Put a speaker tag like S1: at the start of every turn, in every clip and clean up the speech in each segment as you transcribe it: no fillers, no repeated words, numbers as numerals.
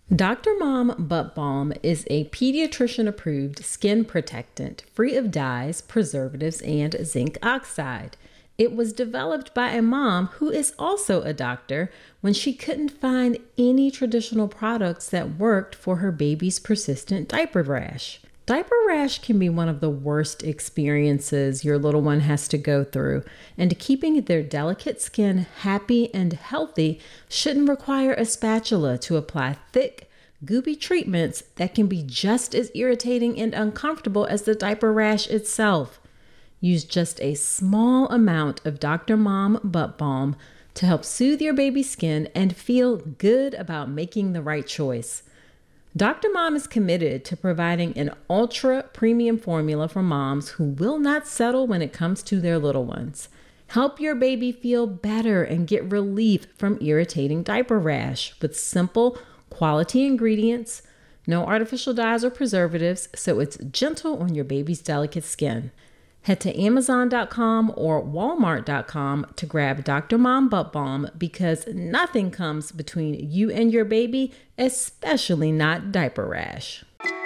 S1: Dr. Mom Butt Balm is a pediatrician-approved skin protectant free of dyes, preservatives, and zinc oxide. It was developed by a mom who is also a doctor when she couldn't find any traditional products that worked for her baby's persistent diaper rash. Diaper rash can be one of the worst experiences your little one has to go through, and keeping their delicate skin happy and healthy shouldn't require a spatula to apply thick, goopy treatments that can be just as irritating and uncomfortable as the diaper rash itself. Use just a small amount of Dr. Mom Butt Balm to help soothe your baby's skin and feel good about making the right choice. Dr. Mom is committed to providing an ultra premium formula for moms who will not settle when it comes to their little ones. Help your baby feel better and get relief from irritating diaper rash with simple, quality ingredients, no artificial dyes or preservatives, so it's gentle on your baby's delicate skin. Head to Amazon.com or Walmart.com to grab Dr. Mom Butt Balm because nothing comes between you and your baby, especially not diaper rash.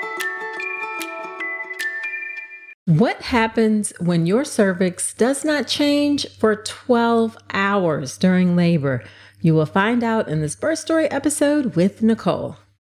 S1: What happens when your cervix does not change for 12 hours during labor? You will find out in this birth story episode with Nicole.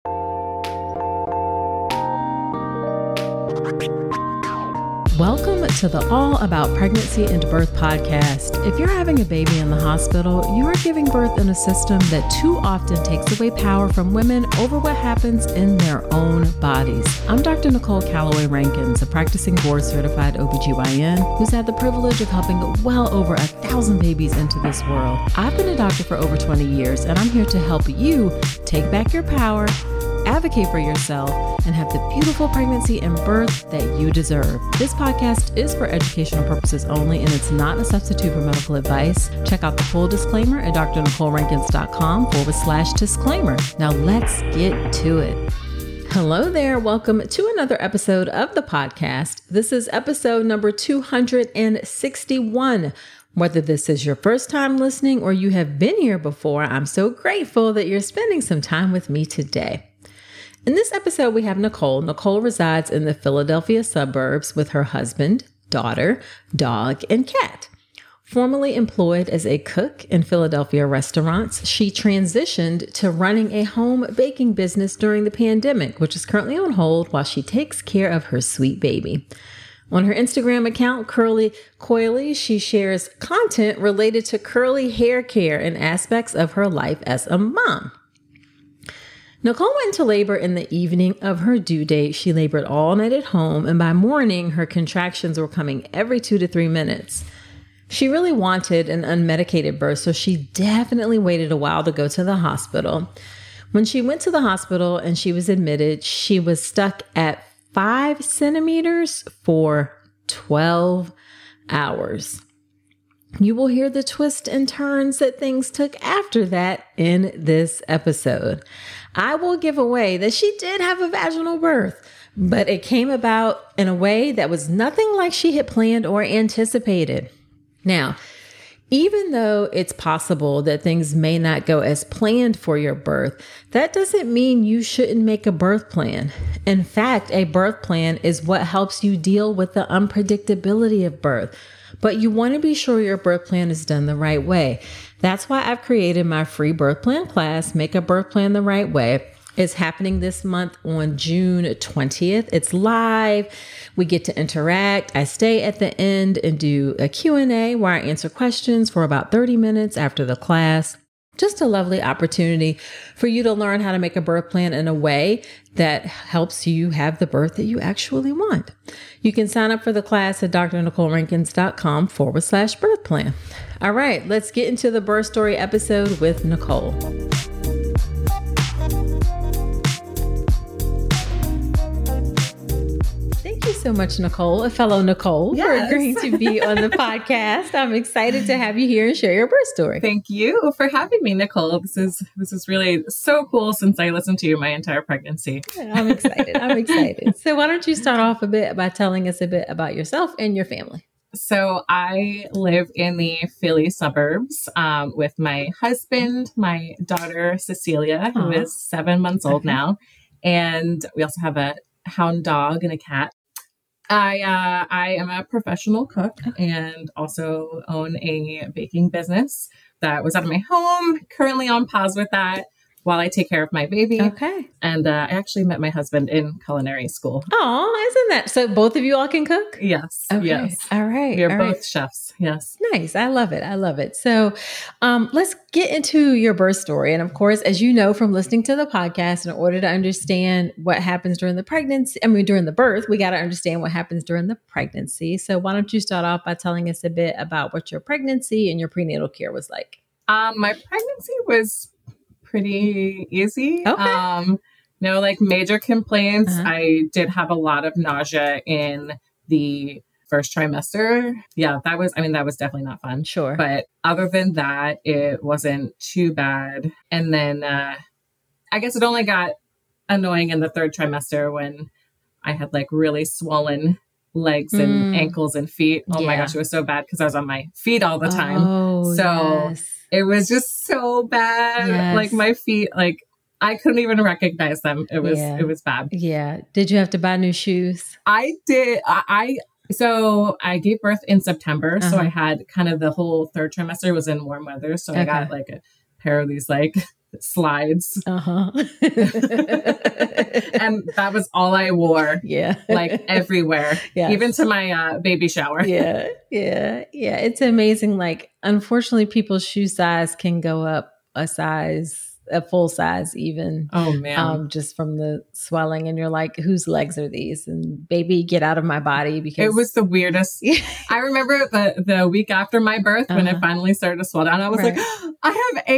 S1: Welcome to the All About Pregnancy and Birth podcast. If you're having a baby in the hospital, you are giving birth in a system that too often takes away power from women over what happens in their own bodies. I'm Dr. Nicole Calloway Rankins, a practicing board-certified OBGYN who's had the privilege of helping well over 1,000 babies into this world. I've been a doctor for over 20 years, and I'm here to help you take back your power, advocate for yourself, and have the beautiful pregnancy and birth that you deserve. This podcast is for educational purposes only, and it's not a substitute for medical advice. Check out the full disclaimer at drnicolerankins.com/disclaimer. Now let's get to it. Hello there. Welcome to another episode of the podcast. This is episode number 261. Whether this is your first time listening or you have been here before, I'm so grateful that you're spending some time with me today. In this episode, we have Nicole. Nicole resides in the Philadelphia suburbs with her husband, daughter, dog, and cat. Formerly employed as a cook in Philadelphia restaurants, she transitioned to running a home baking business during the pandemic, which is currently on hold while she takes care of her sweet baby. On her Instagram account, Curly Coily, she shares content related to curly hair care and aspects of her life as a mom. Nicole went into labor in the evening of her due date. She labored all night at home, and by morning, her contractions were coming every 2 to 3 minutes. She really wanted an unmedicated birth, so she definitely waited a while to go to the hospital. When she went to the hospital and she was admitted, she was stuck at 5 centimeters for 12 hours. You will hear the twists and turns that things took after that in this episode. I will give away that she did have a vaginal birth, but it came about in a way that was nothing like she had planned or anticipated. Now, even though it's possible that things may not go as planned for your birth, that doesn't mean you shouldn't make a birth plan. In fact, a birth plan is what helps you deal with the unpredictability of birth. But you want to be sure your birth plan is done the right way. That's why I've created my free birth plan class, Make a Birth Plan the Right Way. It's happening this month on June 20th. It's live. We get to interact. I stay at the end and do a Q&A where I answer questions for about 30 minutes after the class. Just a lovely opportunity for you to learn how to make a birth plan in a way that helps you have the birth that you actually want. You can sign up for the class at drnicolerankins.com/birth plan. All right, let's get into the birth story episode with Nicole. Thank you so much, Nicole, a fellow Nicole, for agreeing to be on the podcast. I'm excited to have you here and share your birth story.
S2: Thank you for having me, Nicole. This is really so cool since I listened to you my entire pregnancy.
S1: Yeah, I'm excited. So why don't you start off a bit by telling us a bit about yourself and your family?
S2: So I live in the Philly suburbs with my husband, my daughter, Cecilia, who is 7 months old now. And we also have a hound dog and a cat. I am a professional cook and also own a baking business that was out of my home, currently on pause with that while I take care of my baby.
S1: Okay.
S2: And I actually met my husband in culinary school.
S1: Oh, isn't that so? Both of you all can cook?
S2: Yes.
S1: Okay.
S2: Yes.
S1: All right.
S2: We are
S1: all
S2: both
S1: right.
S2: chefs. Yes.
S1: Nice. I love it. I love it. So let's get into your birth story. And of course, as you know from listening to the podcast, in order to understand what happens during the pregnancy, during the birth, we got to understand what happens during the pregnancy. So why don't you start off by telling us a bit about what your pregnancy and your prenatal care was like?
S2: My pregnancy was pretty easy.
S1: Okay.
S2: No like major complaints. I did have a lot of nausea in the first trimester. Yeah, that was definitely not fun.
S1: Sure.
S2: But other than that, it wasn't too bad. And then I guess it only got annoying in the third trimester when I had like really swollen legs and ankles and feet. Oh my gosh, it was so bad because I was on my feet all the time.
S1: Oh,
S2: so
S1: yes.
S2: It was just so bad.
S1: Yes.
S2: Like my feet, like I couldn't even recognize them. It was bad.
S1: Yeah. Did you have to buy new shoes?
S2: I did. So I gave birth in September. So I had kind of the whole third trimester was in warm weather. So I got like a pair of these like slides.
S1: Uh-huh.
S2: And that was all I wore.
S1: Yeah.
S2: Like everywhere.
S1: Yes.
S2: Even to my baby shower.
S1: Yeah. Yeah. Yeah. It's amazing. Like, unfortunately, people's shoe size can go up a full size even.
S2: Oh man.
S1: Just from the swelling. And you're like, whose legs are these? And baby, get out of my body, because
S2: it was the weirdest. I remember the week after my birth when it finally started to swell down, I was like, I have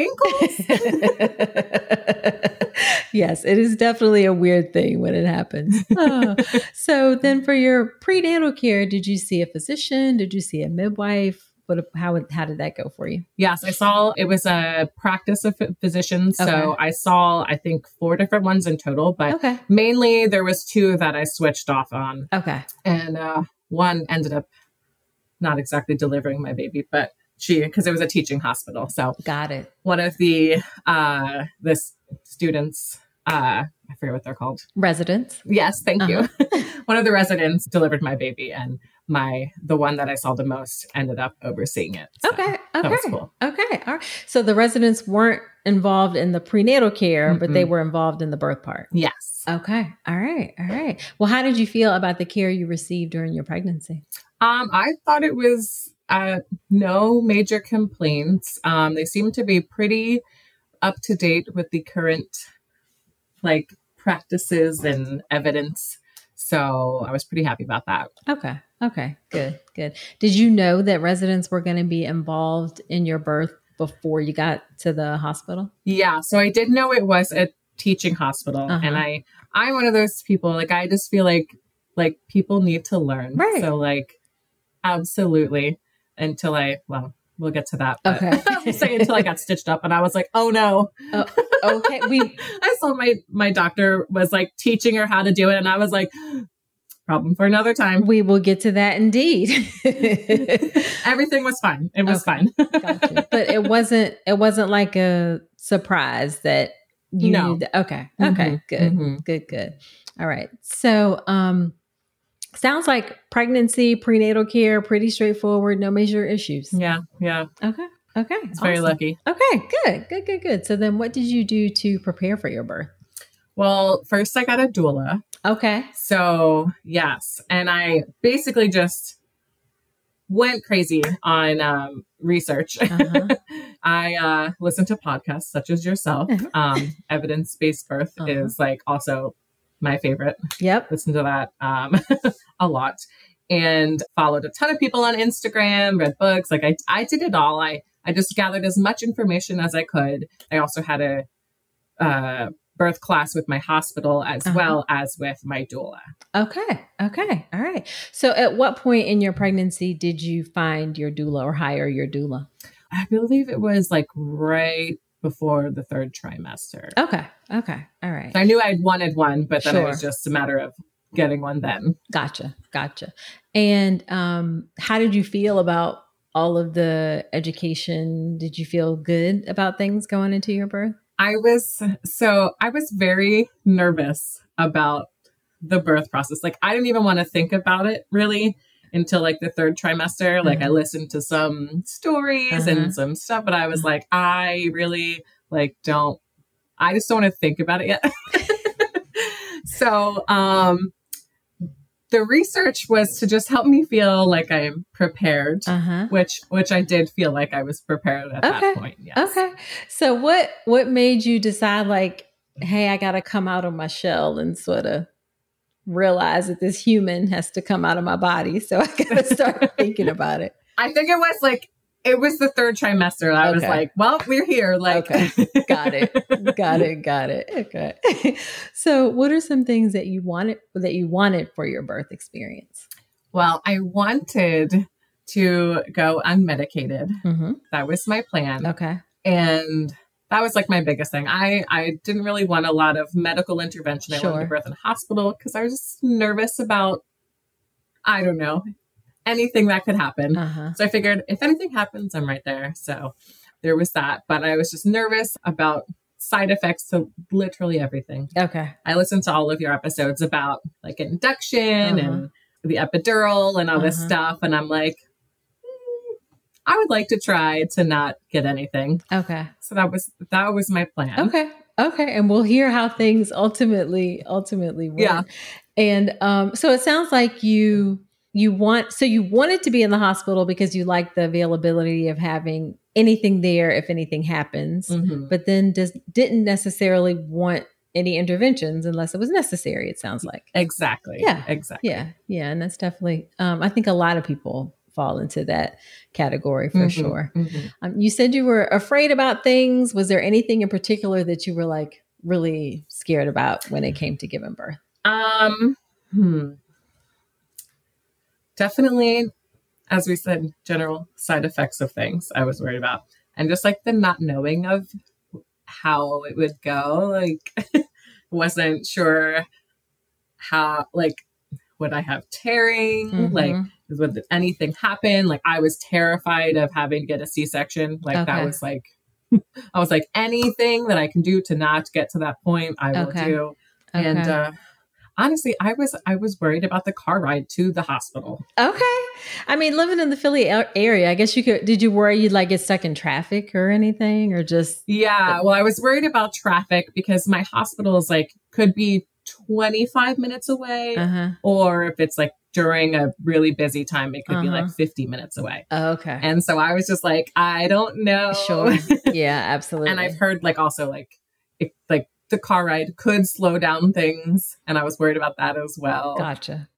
S2: ankles.
S1: Yes, it is definitely a weird thing when it happens. So then for your prenatal care, did you see a physician? Did you see a midwife? How did that go for you?
S2: Yes, I saw it was a practice of physicians. So I saw, I think, 4 different ones in total, but mainly there was 2 that I switched off on.
S1: Okay.
S2: And one ended up not exactly delivering my baby, but because it was a teaching hospital. So
S1: got it.
S2: One of the students, I forget what they're called.
S1: Residents.
S2: Yes, thank you. One of the residents delivered my baby, and the one that I saw the most ended up overseeing it. So
S1: okay.
S2: That was cool.
S1: Okay. All right. So the residents weren't involved in the prenatal care, but they were involved in the birth part.
S2: Yes.
S1: Okay. All right. Well, how did you feel about the care you received during your pregnancy?
S2: I thought it was no major complaints. They seem to be pretty up to date with the current like practices and evidence. So I was pretty happy about that.
S1: Okay. Good. Did you know that residents were going to be involved in your birth before you got to the hospital?
S2: Yeah. So I did know it was a teaching hospital. And I'm one of those people, like, I just feel like people need to learn.
S1: Right.
S2: So like, absolutely. We'll get to that.
S1: Okay.
S2: I was saying until I got stitched up and I was like, oh no.
S1: Oh, okay.
S2: I saw my doctor was like teaching her how to do it. And I was like, problem for another time.
S1: We will get to that indeed.
S2: Everything was fine. It was fine.
S1: Gotcha. But it wasn't like a surprise that you knew that. Okay. Good. All right. So, sounds like pregnancy, prenatal care, pretty straightforward, no major issues.
S2: Yeah.
S1: Okay.
S2: It's very lucky.
S1: Okay, good. So then what did you do to prepare for your birth?
S2: Well, first I got a doula.
S1: Okay.
S2: So, yes. And I basically just went crazy on research. I listened to podcasts such as yourself. Evidence-based birth is like also my favorite.
S1: Yep.
S2: Listen to that a lot. And followed a ton of people on Instagram, read books. Like I did it all. I just gathered as much information as I could. I also had a birth class with my hospital as well as with my doula.
S1: Okay. All right. So at what point in your pregnancy did you find your doula or hire your doula?
S2: I believe it was like right before the third trimester.
S1: Okay. All right.
S2: So I knew I'd wanted one, but then it was just a matter of getting one then.
S1: Gotcha. And how did you feel about all of the education? Did you feel good about things going into your birth?
S2: I was very nervous about the birth process. Like, I didn't even want to think about it really until like the third trimester. Like, I listened to some stories and some stuff, but I was like, I really I just don't want to think about it yet. So, the research was to just help me feel like I'm prepared, which I did feel like I was prepared at that point. Yes.
S1: Okay. So what made you decide like, hey, I got to come out of my shell and sort of realize that this human has to come out of my body. So I got to start thinking about it.
S2: I think it was the third trimester. I was like, well, we're here. Like,
S1: got it. Okay. So what are some things that you wanted for your birth experience?
S2: Well, I wanted to go unmedicated. That was my plan.
S1: Okay.
S2: And that was like my biggest thing. I didn't really want a lot of medical intervention. I wanted to birth in a hospital because I was just nervous about, I don't know, anything that could happen. So I figured if anything happens, I'm right there. So there was that. But I was just nervous about side effects to literally everything.
S1: Okay.
S2: I listened to all of your episodes about like induction and the epidural and all this stuff. And I'm like, I would like to try to not get anything.
S1: Okay.
S2: So that was my plan.
S1: Okay. And we'll hear how things ultimately went.
S2: Yeah.
S1: And so it sounds like you wanted to be in the hospital because you like the availability of having anything there if anything happens, but then didn't necessarily want any interventions unless it was necessary, it sounds like.
S2: Exactly.
S1: Yeah.
S2: Exactly.
S1: Yeah. And that's definitely, I think a lot of people fall into that category for sure. You said you were afraid about things. Was there anything in particular that you were like really scared about when it came to giving birth?
S2: Definitely, as we said, general side effects of things I was worried about. And just like the not knowing of how it would go. Like, wasn't sure how, like, would I have tearing? Like, would anything happen? Like, I was terrified of having to get a C-section. Like, that was like, I was like, anything that I can do to not get to that point, I will do. And, honestly, I was worried about the car ride to the hospital.
S1: Okay. I mean, living in the Philly area, I guess did you worry you'd like get stuck in traffic or anything or just?
S2: Yeah. Well, I was worried about traffic because my hospital is like, could be 25 minutes away. Or if it's like during a really busy time, it could be like 50 minutes away.
S1: Okay.
S2: And so I was just like, I don't know.
S1: Sure. Yeah, absolutely.
S2: And I've heard like also like, the car ride could slow down things. And I was worried about that as well.
S1: Gotcha.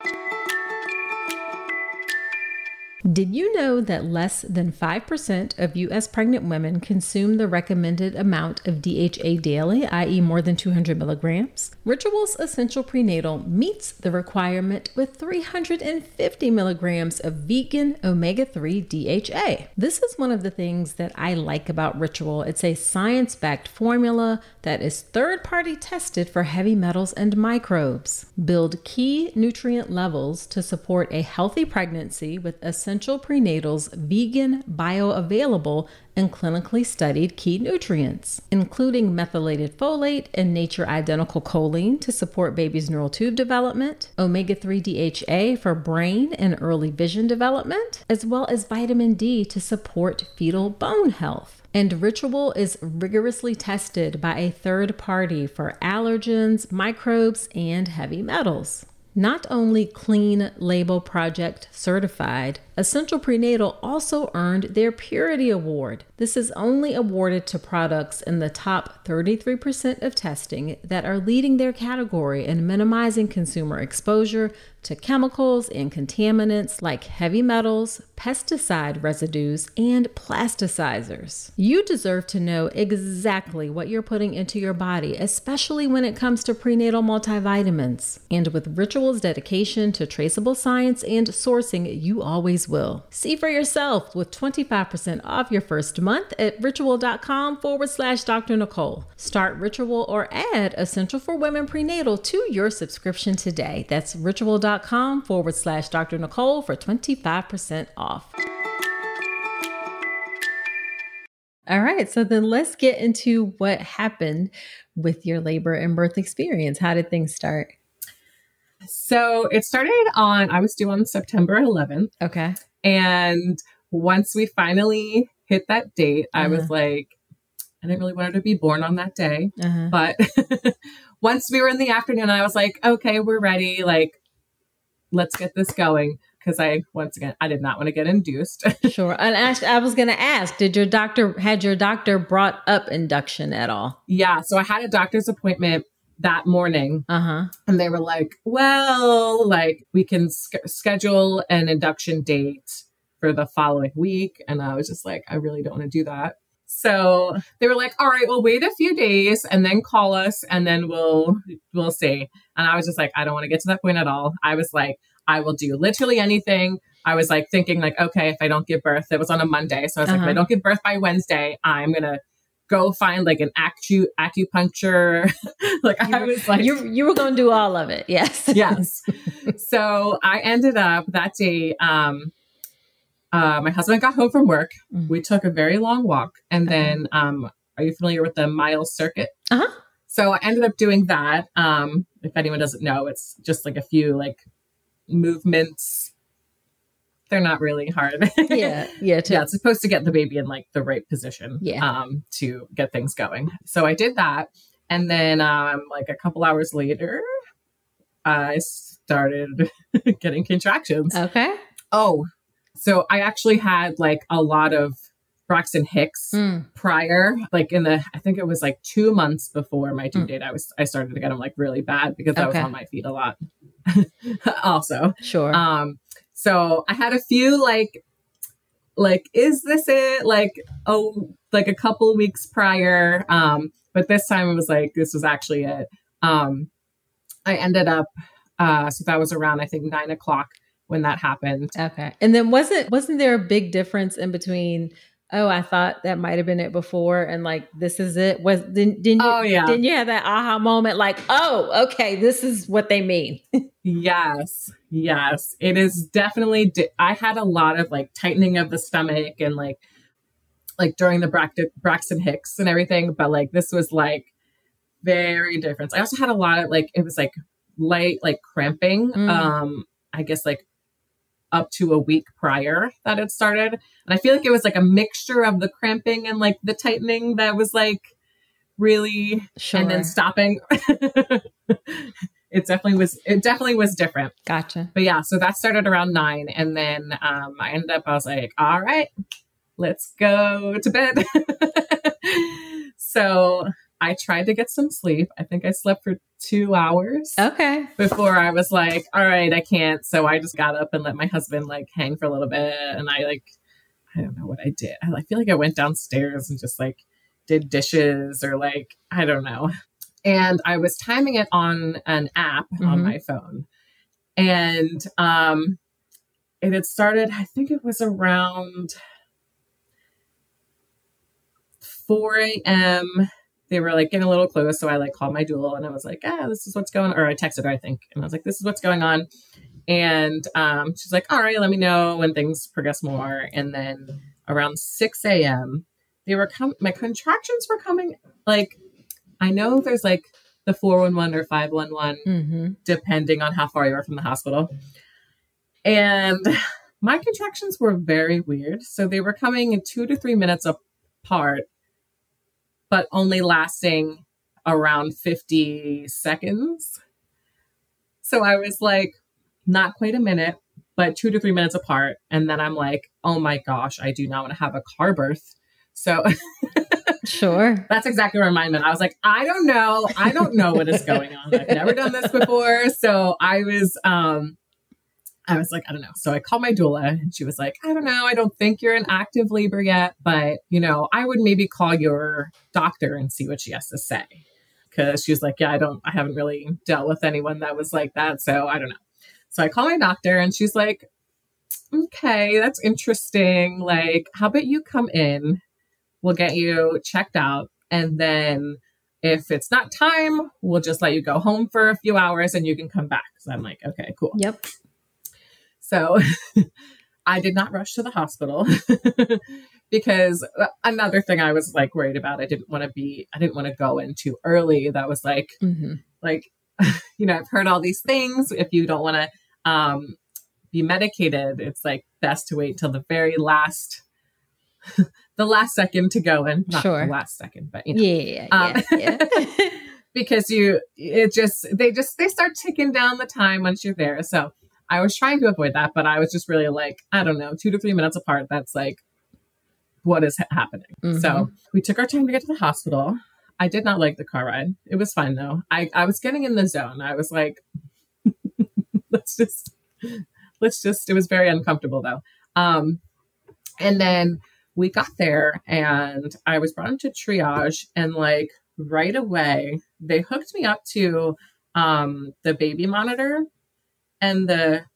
S1: Did you know that less than 5% of U.S. pregnant women consume the recommended amount of DHA daily, i.e. more than 200 milligrams? Ritual's Essential Prenatal meets the requirement with 350 milligrams of vegan omega-3 DHA. This is one of the things that I like about Ritual. It's a science-backed formula that is third-party tested for heavy metals and microbes. Build key nutrient levels to support a healthy pregnancy with Essential Prenatal's vegan, bioavailable, and clinically studied key nutrients, including methylated folate and nature identical choline to support baby's neural tube development, omega-3 DHA for brain and early vision development, as well as vitamin D to support fetal bone health. And Ritual is rigorously tested by a third party for allergens, microbes, and heavy metals. Not only Clean Label Project certified, Essential Prenatal also earned their Purity Award. This is only awarded to products in the top 33% of testing that are leading their category and minimizing consumer exposure to chemicals and contaminants like heavy metals, pesticide residues, and plasticizers. You deserve to know exactly what you're putting into your body, especially when it comes to prenatal multivitamins. And with Ritual's dedication to traceable science and sourcing, you always will. See for yourself with 25% off your first month at ritual.com/Dr. Nicole. Start Ritual or add Essential for Women Prenatal to your subscription today. That's ritual.com/Dr. Nicole for 25% off. All right, so then let's get into what happened with your labor and birth experience. How did things start?
S2: So it started I was due on September 11th.
S1: Okay.
S2: And once we finally hit that date, I was like, I didn't really want her to be born on that day. But once we were in the afternoon, I was like, okay, we're ready. Like, let's get this going. Because I did not want to get induced.
S1: Sure. And I was going to ask, had your doctor brought up induction at all?
S2: Yeah. So I had a doctor's appointment that morning. And they were like, well, like we can schedule an induction date for the following week. And I was just like, I really don't want to do that. So they were like, all right, we'll wait a few days and then call us and then we'll see. And I was just like, I don't want to get to that point at all. I was like, I will do literally anything. I was like thinking like, okay, if I don't give birth, it was on a Monday. So I was like, if I don't give birth by Wednesday, I'm going to go find like an acupuncture. I was like,
S1: you were going to do all of it. Yes.
S2: Yes. So I ended up that day, my husband got home from work. We took a very long walk. And then, are you familiar with the mile circuit? So I ended up doing that. If anyone doesn't know, it's just like a few like movements. They're not really hard.
S1: Yeah.
S2: It's supposed to get the baby in like the right position. To get things going. So I did that. And then, like a couple hours later, I started getting contractions.
S1: Okay.
S2: Oh, so I actually had like a lot of Braxton Hicks prior, like I think it was like 2 months before my due date. I started to get them like really bad because I was on my feet a lot. Also.
S1: Sure.
S2: So I had a few like, is this it? Like a couple weeks prior. But this time it was like, this was actually it. I ended up, so that was around, I think 9 o'clock when that happened.
S1: Okay. And then wasn't there a big difference in between, oh, I thought that might have been it before and like, this is it? Didn't you have that aha moment like, oh, okay, this is what they mean?
S2: Yes. It is definitely, I had a lot of like tightening of the stomach and like during the Braxton Hicks and everything. But like, this was like very different. I also had a lot of like, it was like light, like cramping. I guess like up to a week prior that it started. And I feel like it was like a mixture of the cramping and like the tightening that was like really, and then stopping. It definitely was different.
S1: Gotcha.
S2: But yeah, so that started around 9. And then I was like, all right, let's go to bed. So I tried to get some sleep. I think I slept for 2 hours.
S1: Okay.
S2: Before I was like, all right, I can't. So I just got up and let my husband like hang for a little bit. And I don't know what I did. I feel like I went downstairs and just like did dishes or like, I don't know. And I was timing it on an app on my phone. And it had started, I think it was around 4 a.m. They were like getting a little close. So I like called my doula and I was like, this is what's going on. Or I texted her, I think. And I was like, this is what's going on. And she's like, all right, let me know when things progress more. And then around 6 a.m., my contractions were coming. Like, I know there's like the 411 or 511, depending on how far you are from the hospital. And my contractions were very weird. So they were coming in 2 to 3 minutes apart, but only lasting around 50 seconds. So I was like, not quite a minute, but 2 to 3 minutes apart. And then I'm like, oh my gosh, I do not want to have a car birth. So
S1: sure.
S2: That's exactly where mine went. I was like, I don't know what is going on. I've never done this before. So I was I was like, I don't know. So I called my doula and she was like, I don't know. I don't think you're in active labor yet, but I would maybe call your doctor and see what she has to say. Cause she was like, yeah, I haven't really dealt with anyone that was like that. So I don't know. So I call my doctor and she's like, okay, that's interesting. Like, how about you come in? We'll get you checked out. And then if it's not time, we'll just let you go home for a few hours and you can come back. So I'm like, okay, cool.
S1: Yep.
S2: So I did not rush to the hospital because another thing I was like worried about, I didn't want to go in too early. That was like, like, I've heard all these things. If you don't want to be medicated, it's like best to wait till the very last, the last second to go in. Not the last second, but
S1: Yeah.
S2: because they start ticking down the time once you're there. So I was trying to avoid that, but I was just really like, I don't know, 2 to 3 minutes apart. That's like, what is happening? So we took our time to get to the hospital. I did not like the car ride. It was fine though. I was getting in the zone. I was like, let's just, it was very uncomfortable though. And then we got there and I was brought into triage and like right away, they hooked me up to the baby monitor and the,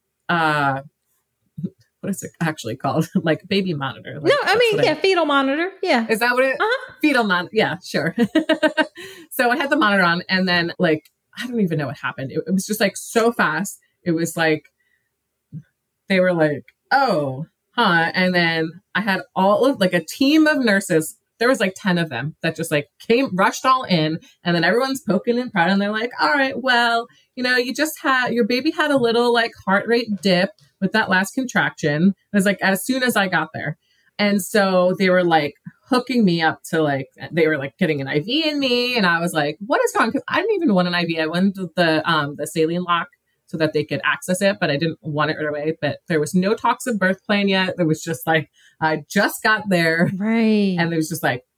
S2: what is it actually called? Like baby monitor. Like,
S1: no, I mean, fetal monitor. Yeah.
S2: Is that what it? Fetal monitor. Yeah, sure. So I had the monitor on and then like, I don't even know what happened. It was just like so fast. It was like, they were like, oh, huh. And then I had all of like a team of nurses. There was like 10 of them that just like rushed all in. And then everyone's poking and prodding. And they're like, all right, well, your baby had a little like heart rate dip with that last contraction. It was like as soon as I got there. And so they were like hooking me up to like, they were like getting an IV in me. And I was like, what is wrong? Because I didn't even want an IV. I wanted the saline lock so that they could access it, but I didn't want it right away. But there was no talks of birth plan yet. There was just like, I just got there.
S1: Right.
S2: And it was just like,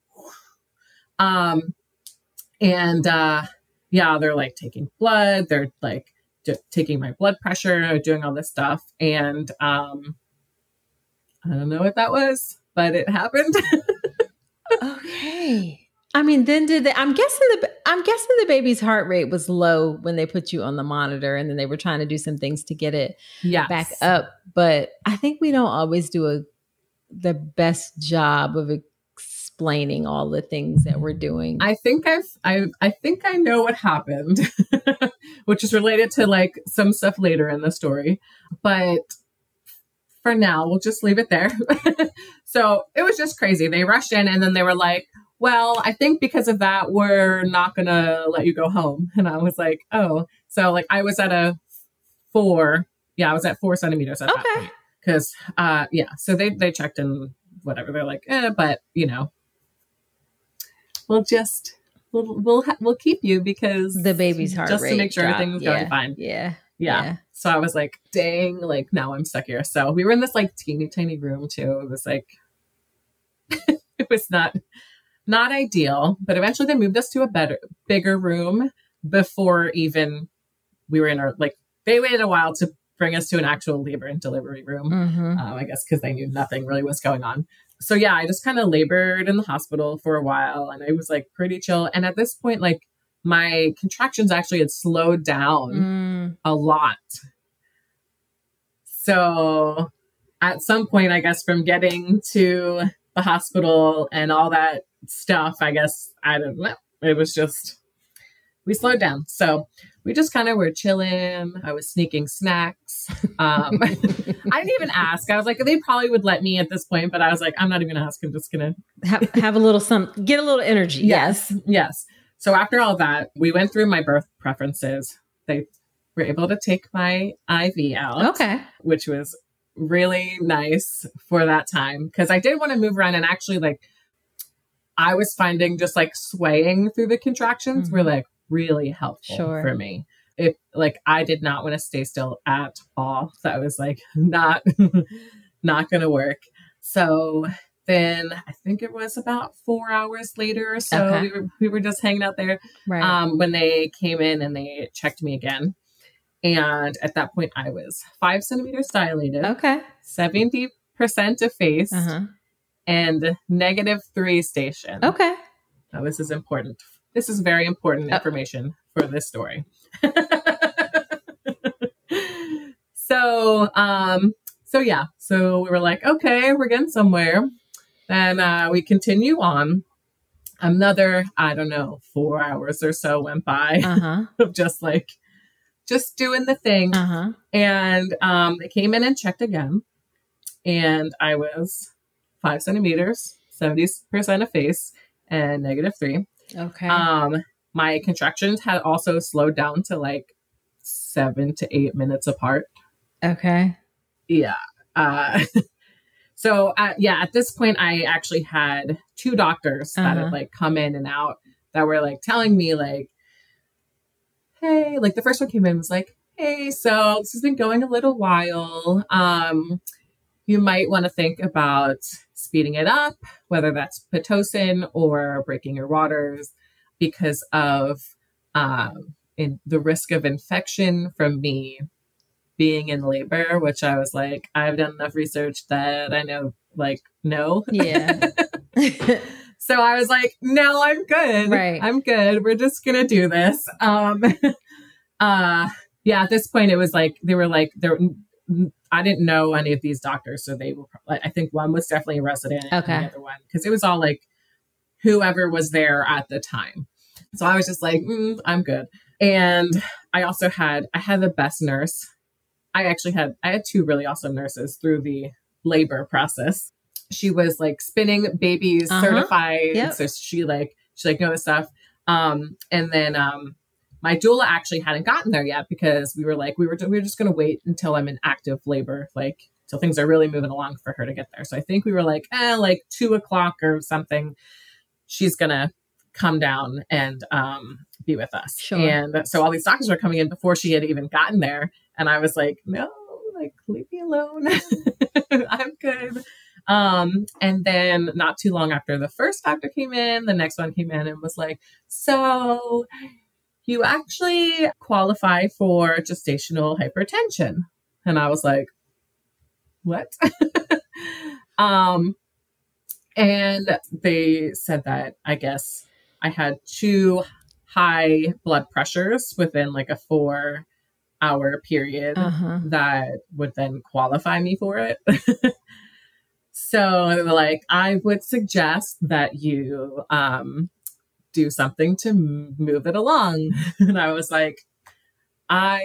S2: they're like taking blood. They're like taking my blood pressure, doing all this stuff. And, I don't know what that was, but it happened.
S1: Okay. I mean, then I'm guessing the baby's heart rate was low when they put you on the monitor and then they were trying to do some things to get it back up. But I think we don't always do the best job of explaining all the things that we're doing.
S2: I think I know what happened, which is related to like some stuff later in the story. But for now, we'll just leave it there. So it was just crazy. They rushed in and then they were like, well, I think because of that, we're not going to let you go home. And I was like, oh, so like I was at a 4. Yeah, I was at 4 centimeters at that point. Cause, so they checked in whatever. They're like, but we'll keep you because
S1: the baby's heart
S2: just
S1: rate
S2: to make sure
S1: dropped.
S2: everything's going fine.
S1: Yeah.
S2: So I was like, dang, like now I'm stuck here. So we were in this like teeny tiny room too. It was like, it was not ideal, but eventually they moved us to a bigger room before even we were in our, like they waited a while to bring us to an actual labor and delivery room. I guess because they knew nothing really was going on. So yeah, I just kind of labored in the hospital for a while and I was like pretty chill. And at this point, like my contractions actually had slowed down a lot. So at some point, I guess from getting to the hospital and all that stuff, I guess, I don't know. It was just, we slowed down. So we just kind of were chilling. I was sneaking snacks. I didn't even ask. I was like, they probably would let me at this point, but I was like, I'm not even going to ask. I'm just going
S1: to have a little get a little energy. Yes.
S2: So after all that, we went through my birth preferences. They were able to take my IV out.
S1: Okay.
S2: Which was really nice for that time. Because I did want to move around and actually like, I was finding just like swaying through the contractions were like really helpful for me. If like, I did not want to stay still at all. That was like not going to work. So then I think it was about 4 hours later or so. We were just hanging out there when they came in and they checked me again. And at that point, I was 5 centimeters dilated,
S1: Okay.
S2: 70% effaced, and -3 station.
S1: Okay.
S2: Now, this is important. This is very important information for this story. So we were like, okay, we're getting somewhere. Then we continue on. Another, 4 hours or so went by of just doing the thing. And they came in and checked again. And I was 5 centimeters, 70% effaced, and -3.
S1: Okay.
S2: My contractions had also slowed down to like 7 to 8 minutes apart.
S1: Okay.
S2: Yeah. So at this point, I actually had 2 doctors that had like come in and out that were like telling me like, hey, like the first one came in and was like, hey, so this has been going a little while. You might want to think about speeding it up, whether that's Pitocin or breaking your waters, because of the risk of infection from me being in labor, which I was like, I've done enough research that I know, like, no.
S1: Yeah.
S2: So I was like, no, I'm good.
S1: Right.
S2: I'm good. We're just going to do this. At this point, it was like, I didn't know any of these doctors. So they were, I think one was definitely a resident.
S1: Okay.
S2: And the other one, because it was all like whoever was there at the time. So I was just like, I'm good. And I had the best nurse. I had 2 really awesome nurses through the labor process. She was like spinning babies certified.
S1: Yep.
S2: So she knew this stuff. And then my doula actually hadn't gotten there yet because we were just going to wait until I'm in active labor, like till things are really moving along for her to get there. So I think we were like 2:00 or something. She's going to come down and be with us.
S1: Sure.
S2: And so all these doctors were coming in before she had even gotten there. And I was like, no, like, leave me alone. I'm good. And then not too long after the first doctor came in, the next one came in and was like, so you actually qualify for gestational hypertension. And I was like, what? And they said that I guess I had 2 high blood pressures within like a 4-hour period that would then qualify me for it. So they were like, I would suggest that you do something to move it along. And I was like, I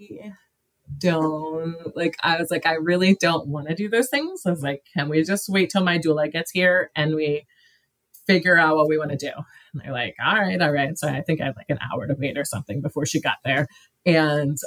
S2: really don't want to do those things. I was like, can we just wait till my doula gets here and we figure out what we want to do? And they're like, all right. So I think I had like an hour to wait or something before she got there. And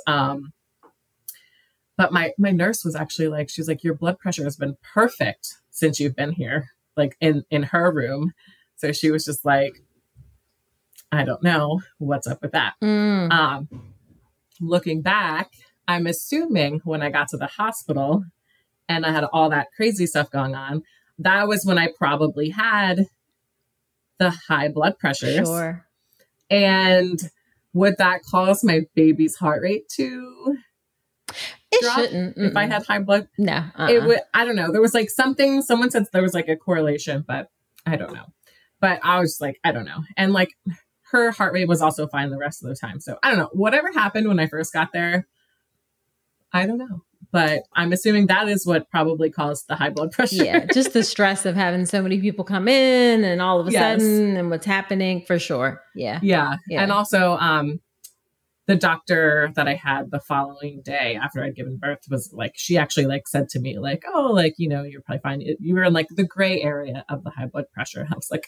S2: but my nurse was actually like, she's like, your blood pressure has been perfect since you've been here, like in her room. So she was just like, I don't know what's up with that. Looking back, I'm assuming when I got to the hospital and I had all that crazy stuff going on, that was when I probably had the high blood pressures.
S1: Sure.
S2: And would that cause my baby's heart rate to drop?
S1: Shouldn't.
S2: If I had high blood?
S1: No.
S2: It would, I don't know. There was like something, someone said there was like a correlation, but I don't know. But I was like, I don't know. And like her heart rate was also fine the rest of the time. So I don't know. Whatever happened when I first got there, I don't know. But I'm assuming that is what probably caused the high blood pressure.
S1: Yeah, just the stress of having so many people come in and all of a sudden and what's happening for sure. Yeah.
S2: And also the doctor that I had the following day after I'd given birth was like, she actually like said to me like, oh, like, you know, you're probably fine. You were in like the gray area of the high blood pressure. And I was like,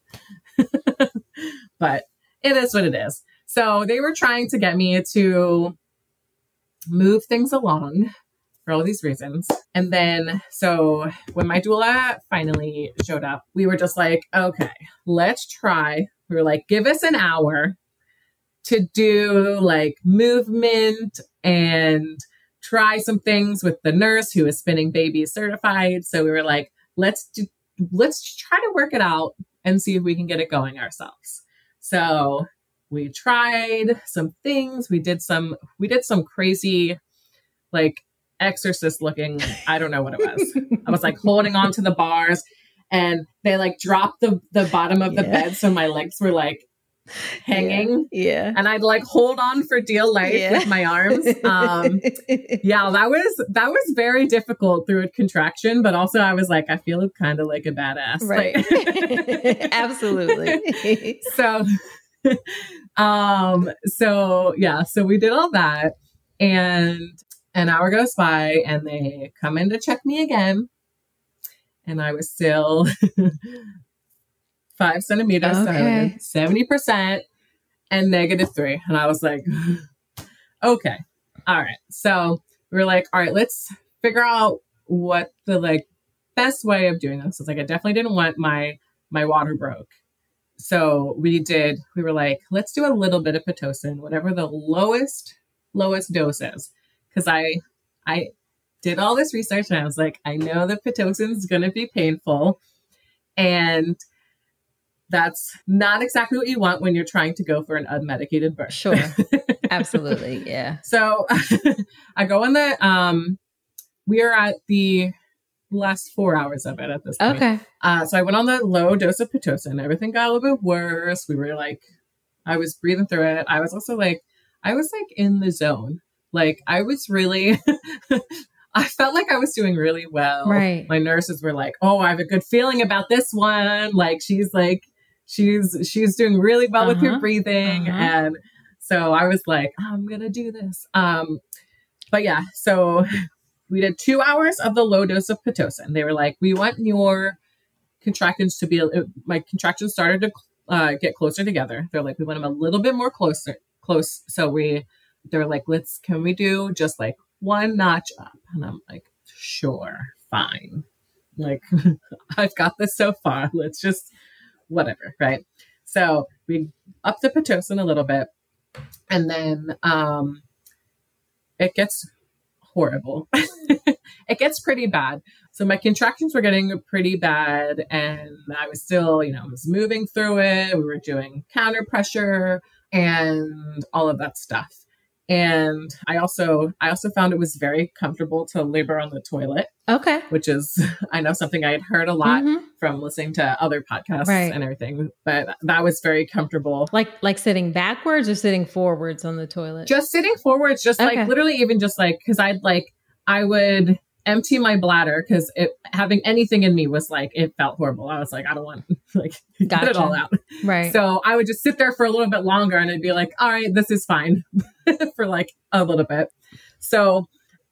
S2: but it is what it is. So they were trying to get me to move things along for all these reasons. And then, so when my doula finally showed up, we were just like, okay, let's try. We were like, give us an hour to do like movement and try some things with the nurse who is spinning babies certified. So we were like, let's try to work it out and see if we can get it going ourselves. So we tried some things. We did some crazy, like, exorcist looking, I don't know what it was. I was like holding on to the bars, and they like dropped the bottom of the bed. So my legs were like hanging.
S1: Yeah.
S2: And I'd like hold on for dear life with my arms. Yeah, that was very difficult through a contraction, but also I was like, I feel kind of like a badass.
S1: Right.
S2: Like,
S1: Absolutely.
S2: so so we did all that, and an hour goes by and they come in to check me again. And I was still 5 centimeters,
S1: Okay.
S2: 70% and -3. And I was like, okay, all right. So we were like, all right, let's figure out what the like best way of doing this. It's like, I definitely didn't want my water broke. So we were like, let's do a little bit of Pitocin, whatever the lowest dose is. Cause I did all this research and I was like, I know that Pitocin is going to be painful, and that's not exactly what you want when you're trying to go for an unmedicated birth.
S1: Sure. Absolutely. Yeah.
S2: So I go in we are at the last 4 hours of it at this point.
S1: Okay.
S2: So I went on the low dose of Pitocin. Everything got a little bit worse. We were like, I was breathing through it. I was in the zone. Like, I was really, I felt like I was doing really well.
S1: Right.
S2: My nurses were like, oh, I have a good feeling about this one. Like, she's doing really well with her breathing. And so I was like, I'm going to do this. But yeah, so we did 2 hours of the low dose of Pitocin. They were like, we want your contractions to be, my contractions started to get closer together. They're like, we want them a little bit more close. So they're like, can we do just like one notch up? And I'm like, sure, fine. Like, I've got this so far. Let's just, whatever. Right. So we upped the Pitocin a little bit, and then, it gets horrible. It gets pretty bad. So my contractions were getting pretty bad, and I was still, I was moving through it. We were doing counter pressure and all of that stuff. And I also found it was very comfortable to labor on the toilet.
S1: Okay.
S2: Which is, I know, something I had heard a lot from listening to other podcasts and everything, but that was very comfortable.
S1: Like sitting backwards or sitting forwards on the toilet?
S2: Just sitting forwards, just like literally even just like, because I would empty my bladder, because having anything in me was like, it felt horrible. I was like, I don't want get it all out.
S1: Right.
S2: So I would just sit there for a little bit longer, and I'd be like, all right, this is fine for like a little bit. So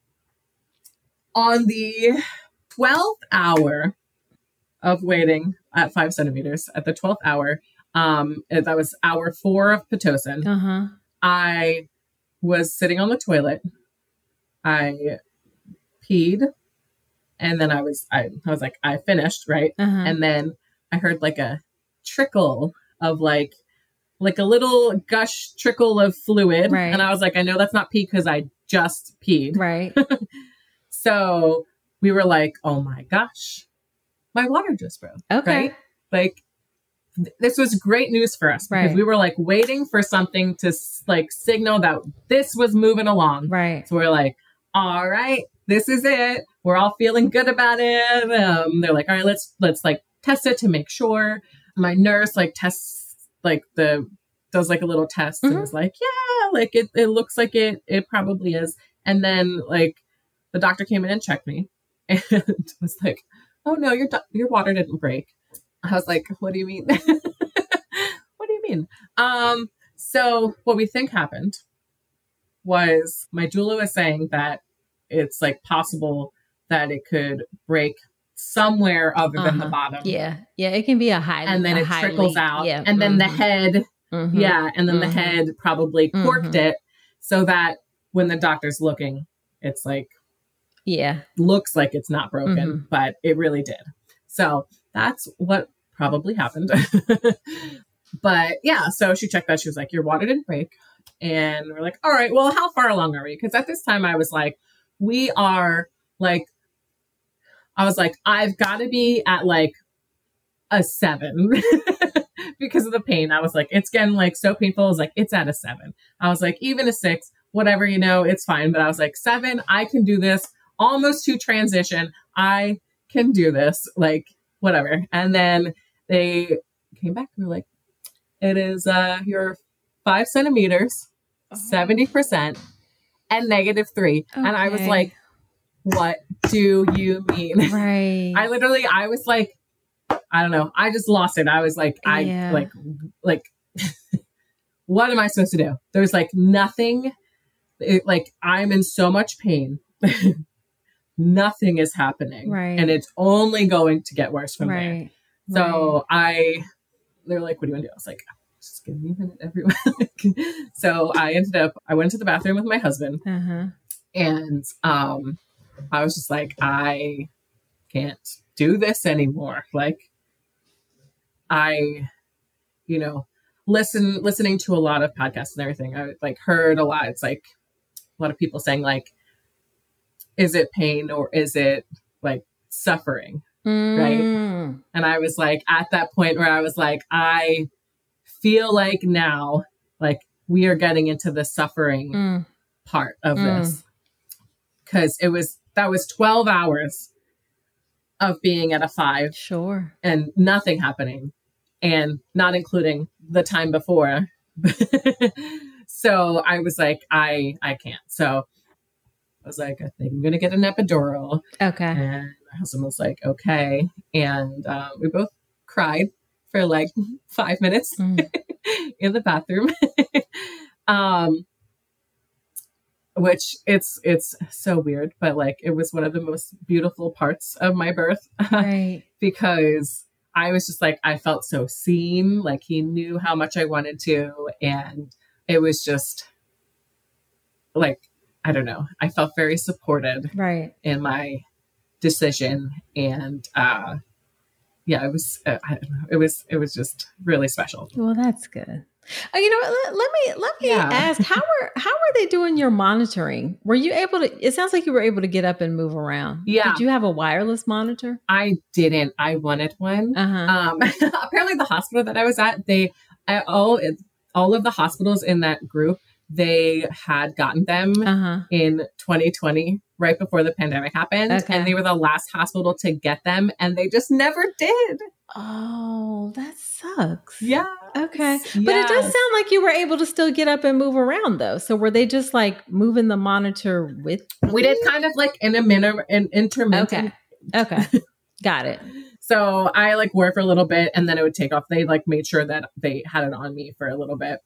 S2: on the 12th hour of waiting at 5 centimeters, at the 12th hour, that was hour 4 of Pitocin. I was sitting on the toilet. I peed, and then I was like, I finished, right? And then I heard like a trickle of like a little gush trickle of fluid.
S1: Right.
S2: And I was like, I know that's not pee because I just peed.
S1: Right.
S2: So we were like, oh my gosh, my water just broke.
S1: Okay.
S2: Right? Like, this was great news for us, because we were like waiting for something to like signal that this was moving along.
S1: Right.
S2: So we're like, all right, this is it. We're all feeling good about it. They're like, all right, let's like test it to make sure. My nurse like tests like does like a little test and was like, yeah, like it looks like it probably is. And then like the doctor came in and checked me and was like, oh no, your water didn't break. I was like, what do you mean? What do you mean? So what we think happened was my doula was saying that it's like possible that it could break somewhere other than the bottom.
S1: Yeah. Yeah. It can be a high,
S2: and then it trickles out.
S1: Yeah.
S2: And then the head, and then the head probably corked it, so that when the doctor's looking, it's like, looks like it's not broken, but it really did. So that's what probably happened. But yeah, so she checked that. She was like, your water didn't break. And we're like, all right, well, how far along are we? Because at this time I was like, we are like, I was like, I've got to be at like a 7. because of the pain. I was like, it's getting like so painful. I was like, it's at a 7. I was like, even a 6, whatever, it's fine. But I was like, 7, I can do this. Almost to transition. I can do this. Like, whatever. And then they came back and were like, it is your 5 centimeters, 70%, and -3. Okay. And I was like, what do you mean?
S1: Right.
S2: I was like, I don't know. I just lost it. I was like, like, what am I supposed to do? There's like nothing, like I'm in so much pain. Nothing is happening.
S1: Right.
S2: And it's only going to get worse from there. So they're like, what do you want to do? I was like, just give me a minute, everyone. So I went to the bathroom with my husband and I was just like, I can't do this anymore. Like listening to a lot of podcasts and everything, I like heard a lot. It's like a lot of people saying like, is it pain or is it like suffering? Right. And I was like, at that point where I was like, I feel like now, like we are getting into the suffering part of this. Cause that was 12 hours of being at a 5.
S1: Sure.
S2: And nothing happening and not including the time before. So I was like, I can't. So I was like, I think I'm going to get an epidural.
S1: Okay.
S2: And my husband was like, okay. And we both cried for like 5 minutes in the bathroom. Which it's so weird, but like it was one of the most beautiful parts of my birth.
S1: Right.
S2: Because I was just like, I felt so seen, like he knew how much I wanted to. And it was just like, I don't know. I felt very supported in my decision. And it was, I don't know. It was just really special.
S1: Well, that's good. You know what? Let me ask, how were they doing your monitoring? Were you able to, it sounds like you were able to get up and move around.
S2: Yeah.
S1: Did you have a wireless monitor?
S2: I didn't. I wanted one. Apparently the hospital that I was at, all of the hospitals in that group, they had gotten them in 2020, right before the pandemic happened. Okay. And they were the last hospital to get them. And they just never did.
S1: Oh, that sucks.
S2: Yeah.
S1: Okay. Yes. But it does sound like you were able to still get up and move around though. So were they just like moving the monitor with you?
S2: We did kind of like an intermittent.
S1: Okay. Got it.
S2: So I like wore it for a little bit and then it would take off. They like made sure that they had it on me for a little bit.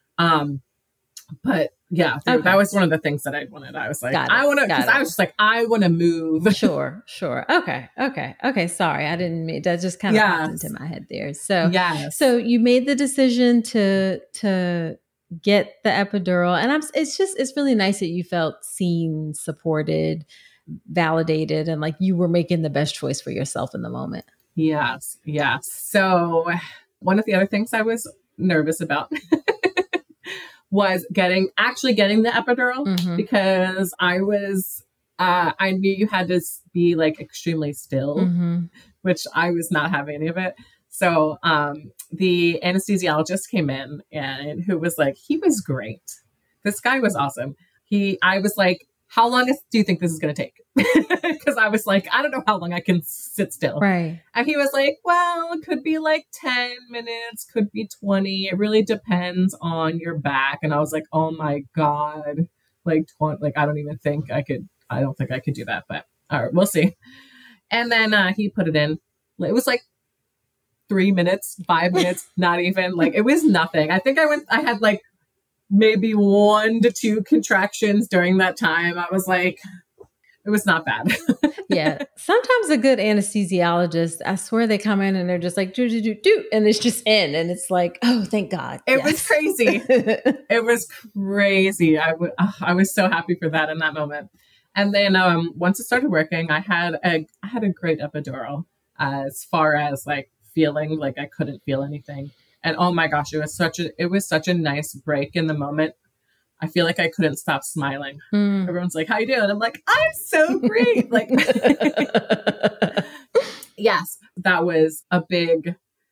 S2: But yeah, that was one of the things that I wanted. I was like, I want to, because I was just like, I want to move.
S1: Sure. Okay. Sorry. I didn't mean that, just kind of popped into my head there. So, so you made the decision to get the epidural, and it's really nice that you felt seen, supported, validated, and like you were making the best choice for yourself in the moment.
S2: Yes. So one of the other things I was nervous about was getting the epidural because I knew you had to be like extremely still, which I was not having any of it. So the anesthesiologist came in and who was like, he was great. This guy was awesome. I was like, how long do you think this is going to take? Because I was like, I don't know how long I can sit still.
S1: Right.
S2: And he was like, well, it could be like 10 minutes, could be 20. It really depends on your back. And I was like, oh my God, like, I don't think I could do that, but all right, we'll see. And then he put it in. It was like 3 minutes, 5 minutes, not even like, it was nothing. I think I had like maybe 1 to 2 contractions during that time. I was like, it was not bad.
S1: Yeah. Sometimes a good anesthesiologist, I swear they come in and they're just like, do, and it's just in. And it's like, oh, thank God.
S2: It was crazy. It was crazy. I was so happy for that in that moment. And then once it started working, I had a great epidural as far as like feeling like I couldn't feel anything. And oh my gosh, it was such a nice break in the moment. I feel like I couldn't stop smiling. Everyone's like, how you doing? I'm like, I'm so great. Like, yes, that was a big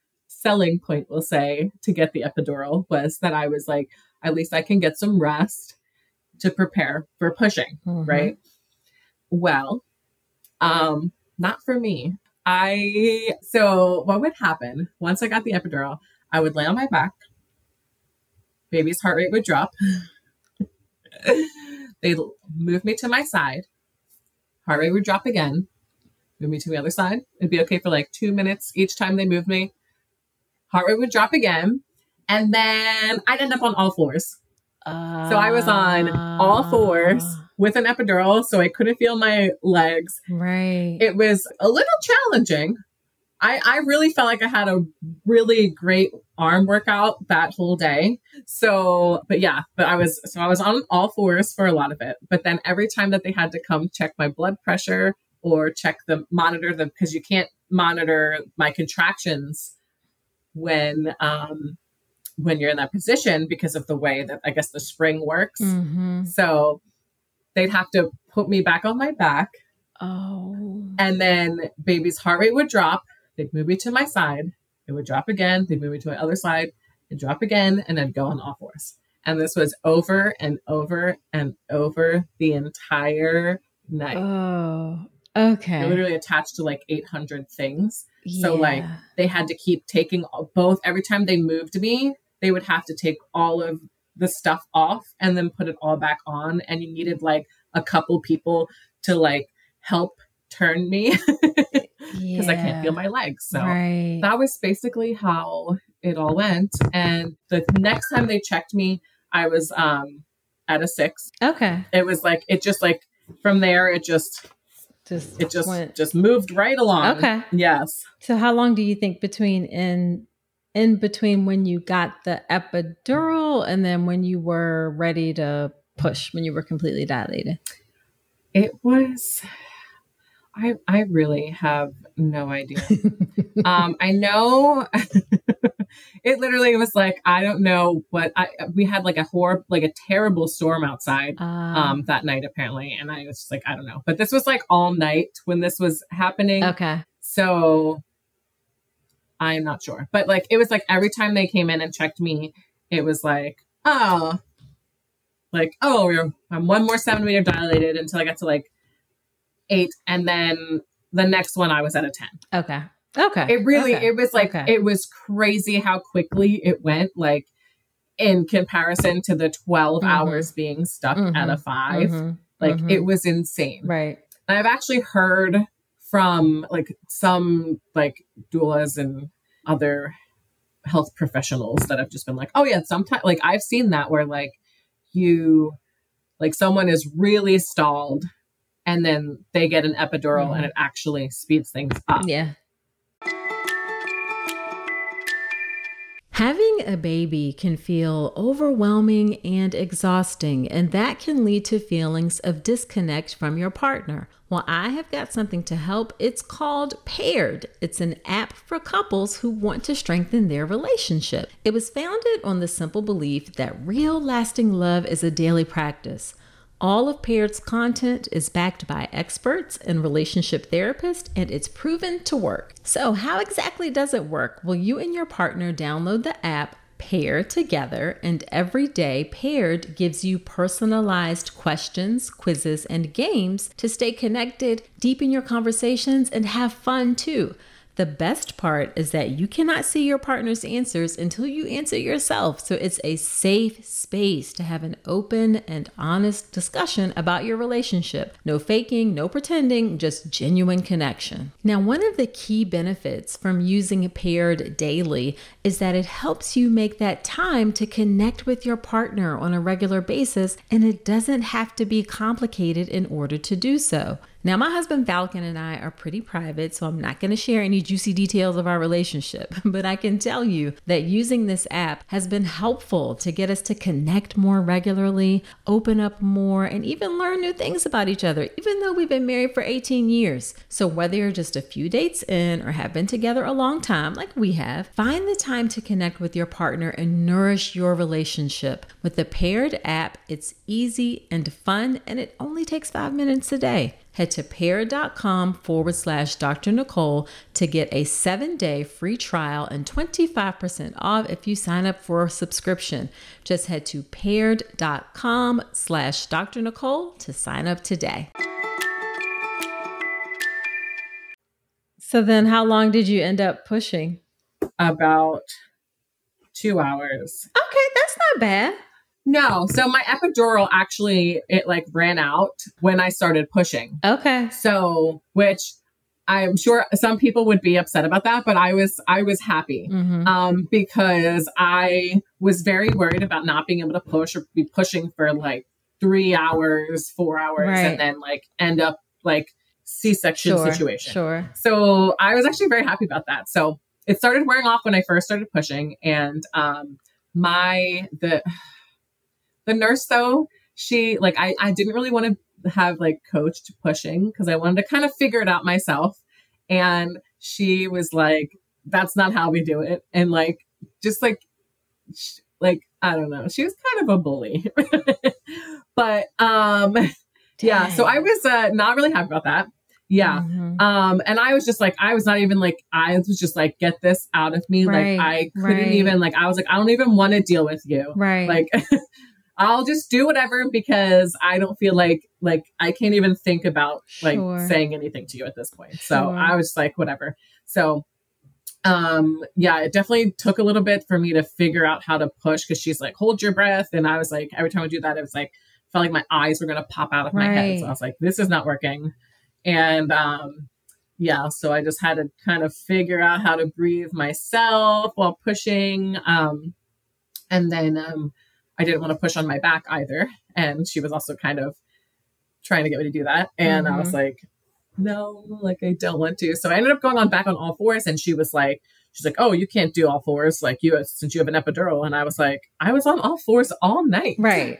S2: selling point, we'll say, to get the epidural was that I was like, at least I can get some rest to prepare for pushing, right? Well, not for me. So what would happen once I got the epidural, I would lay on my back, baby's heart rate would drop. They'd move me to my side, heart rate would drop again, move me to the other side. It'd be okay for like 2 minutes each time they moved me. Heart rate would drop again. And then I'd end up on all fours. So I was on all fours with an epidural, so I couldn't feel my legs.
S1: Right.
S2: It was a little challenging. I really felt like I had a really great arm workout that whole day. But I was on all fours for a lot of it. But then every time that they had to come check my blood pressure or monitor them, because you can't monitor my contractions when you're in that position because of the way that I guess the spring works. So they'd have to put me back on my back. And then baby's heart rate would drop. They'd move me to my side. It would drop again. They'd move me to my other side and drop again, and then go on all fours. And this was over and over and over the entire night.
S1: Oh, okay.
S2: They're literally attached to like 800 things. So like they had to keep taking both. Every time they moved me, they would have to take all of the stuff off and then put it all back on. And you needed like a couple people to like help turn me because I can't feel my legs. So that was basically how it all went. And the next time they checked me, I was at a 6.
S1: Okay.
S2: It was like, it just like from there, it just moved right along.
S1: Okay.
S2: Yes.
S1: So how long do you think in between when you got the epidural and then when you were ready to push, when you were completely dilated?
S2: It was, I really have no idea. I know it literally was like, I don't know what we had like a terrible storm outside that night apparently. And I was just like, I don't know, but this was like all night when this was happening. Okay. So I'm not sure, but like, it was like every time they came in and checked me, it was like, I'm 1 more centimeter dilated until I got to like 8. And then the next one I was at a 10.
S1: Okay.
S2: It was like, it was crazy how quickly it went, like in comparison to the 12 hours being stuck at a 5. It was insane.
S1: Right.
S2: And I've actually heard from like some like doulas and other health professionals that have just been like, oh yeah, sometimes like I've seen that where like someone is really stalled and then they get an epidural and it actually speeds things up.
S1: Yeah. Having a baby can feel overwhelming and exhausting, and that can lead to feelings of disconnect from your partner. Well, I have got something to help. It's called Paired. It's an app for couples who want to strengthen their relationship. It was founded on the simple belief that real lasting love is a daily practice. All of Paired's content is backed by experts and relationship therapists, and it's proven to work. So how exactly does it work? Well, you and your partner download the app, Pair Together, and every day Paired gives you personalized questions, quizzes, and games to stay connected, deepen your conversations, and have fun too. The best part is that you cannot see your partner's answers until you answer yourself. So it's a safe space to have an open and honest discussion about your relationship. No faking, no pretending, just genuine connection. Now, one of the key benefits from using Paired daily is that it helps you make that time to connect with your partner on a regular basis, and it doesn't have to be complicated in order to do so. Now, my husband Falcon and I are pretty private, so I'm not going to share any juicy details of our relationship, but I can tell you that using this app has been helpful to get us to connect more regularly, open up more, and even learn new things about each other, even though we've been married for 18 years. So whether you're just a few dates in or have been together a long time, like we have, find the time to connect with your partner and nourish your relationship. With the Paired app, it's easy and fun, and it only takes 5 minutes a day. Head to pear.com/Dr. Nicole to get a 7-day free trial and 25% off if you sign up for a subscription. Just head to paired.com/Dr. Nicole to sign up today. So then how long did you end up pushing?
S2: About 2 hours.
S1: Okay, that's not bad.
S2: No. So my epidural actually, it like ran out when I started pushing.
S1: Okay.
S2: So, which I'm sure some people would be upset about that, but I was happy, because I was very worried about not being able to push or be pushing for like 3 hours, 4 hours, and then like end up like C-section situation.
S1: Sure.
S2: So I was actually very happy about that. So it started wearing off when I first started pushing, and the nurse though, she like I didn't really want to have like coached pushing because I wanted to kind of figure it out myself. And she was like, that's not how we do it. And like, just like I don't know. She was kind of a bully, but yeah. So I was not really happy about that. Yeah. And I was just like, I was not even like, I was just like, get this out of me. Like I couldn't even like, I was like, I don't even want to deal with you. Like, I'll just do whatever because I don't feel like I can't even think about like saying anything to you at this point. So I was like, whatever. So, yeah, it definitely took a little bit for me to figure out how to push because she's like, hold your breath. And I was like, every time I do that, it was like, felt like my eyes were going to pop out of my head. So I was like, this is not working. And, yeah, so I just had to kind of figure out how to breathe myself while pushing. And then, I didn't want to push on my back either. And she was also kind of trying to get me to do that. And I was like, no, like I don't want to. So I ended up going back on all fours. And she's like, oh, you can't do all fours. Like since you have an epidural. And I was like, I was on all fours all night.
S1: Right.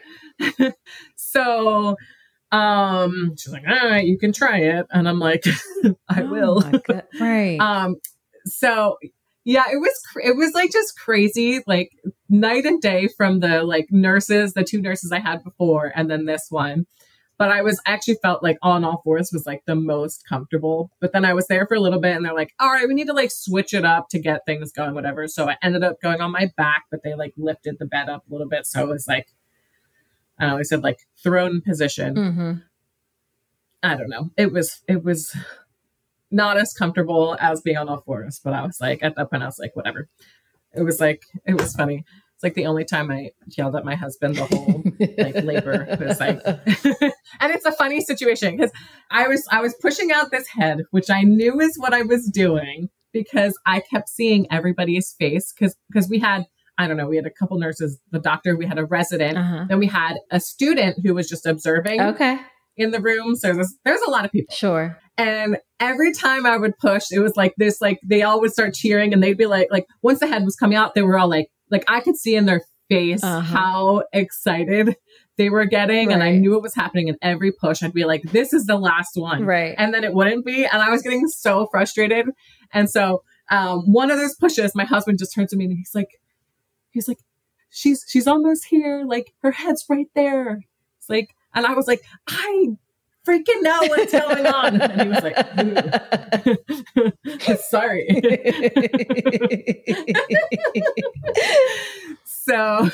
S2: So, she's like, all right, you can try it. And I'm like, I will.
S1: My God. Right.
S2: So yeah, it was like just crazy, like night and day from the like nurses, the 2 nurses I had before, and then this one. But I actually felt like on all fours was like the most comfortable. But then I was there for a little bit and they're like, all right, we need to like switch it up to get things going, whatever. So I ended up going on my back, but they like lifted the bed up a little bit. So it was like, I always said like throne position. I don't know. It was not as comfortable as being on all fours, but I was like, at that point, I was like, whatever. It was funny. It's like the only time I yelled at my husband the whole like labor. It was like, and it's a funny situation because I was pushing out this head, which I knew is what I was doing because I kept seeing everybody's face because we had, I don't know, we had a couple nurses, the doctor, we had a resident, then we had a student who was just observing in the room. So there's a lot of people.
S1: Sure.
S2: And every time I would push, it was like this, like they all would start cheering and they'd be like once the head was coming out, they were all like I could see in their face how excited they were getting. And I knew it was happening in every push. I'd be like, this is the last one.
S1: Right.
S2: And then it wouldn't be. And I was getting so frustrated. And so one of those pushes, my husband just turns to me and he's like, she's almost here. Like her head's right there. It's like, and I was like, I freaking know what's going on. And he was like, sorry. So,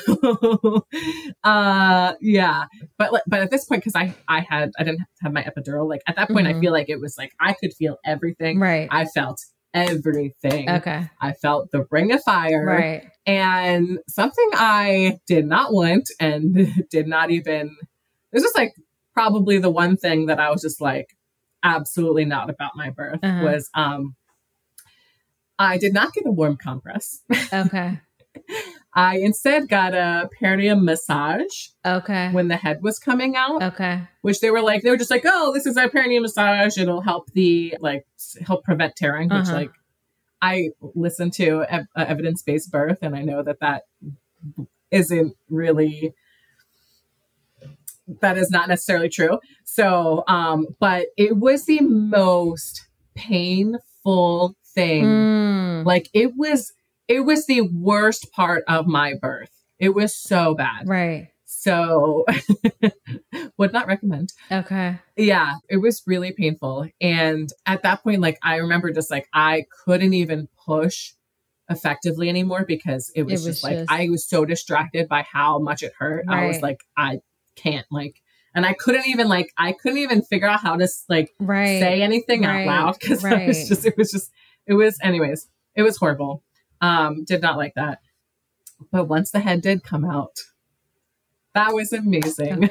S2: yeah, but at this point, cause I didn't have my epidural. Like at that point, I feel like it was like, I could feel everything.
S1: Right.
S2: I felt everything.
S1: Okay.
S2: I felt the ring of fire.
S1: Right.
S2: And something I did not want and did not even, this was like probably the one thing that I was just like, absolutely not about my birth was, I did not get a warm compress.
S1: Okay.
S2: I instead got a perineum massage.
S1: Okay.
S2: When the head was coming out.
S1: Okay.
S2: Which they were just like, oh, this is our perineum massage. It'll help help prevent tearing, which like I listen to evidence-based birth. And I know that isn't really, that is not necessarily true. So, but it was the most painful thing. Like it was the worst part of my birth. It was so bad.
S1: Right.
S2: So would not recommend.
S1: Okay.
S2: Yeah, it was really painful. And at that point, like, I remember just like, I couldn't even push effectively anymore because it was just like, I was so distracted by how much it hurt.
S1: Right.
S2: I was like, I can't like, and I couldn't even figure out how to like say anything out loud because anyways, it was horrible. Did not like that. But once the head did come out, that was amazing.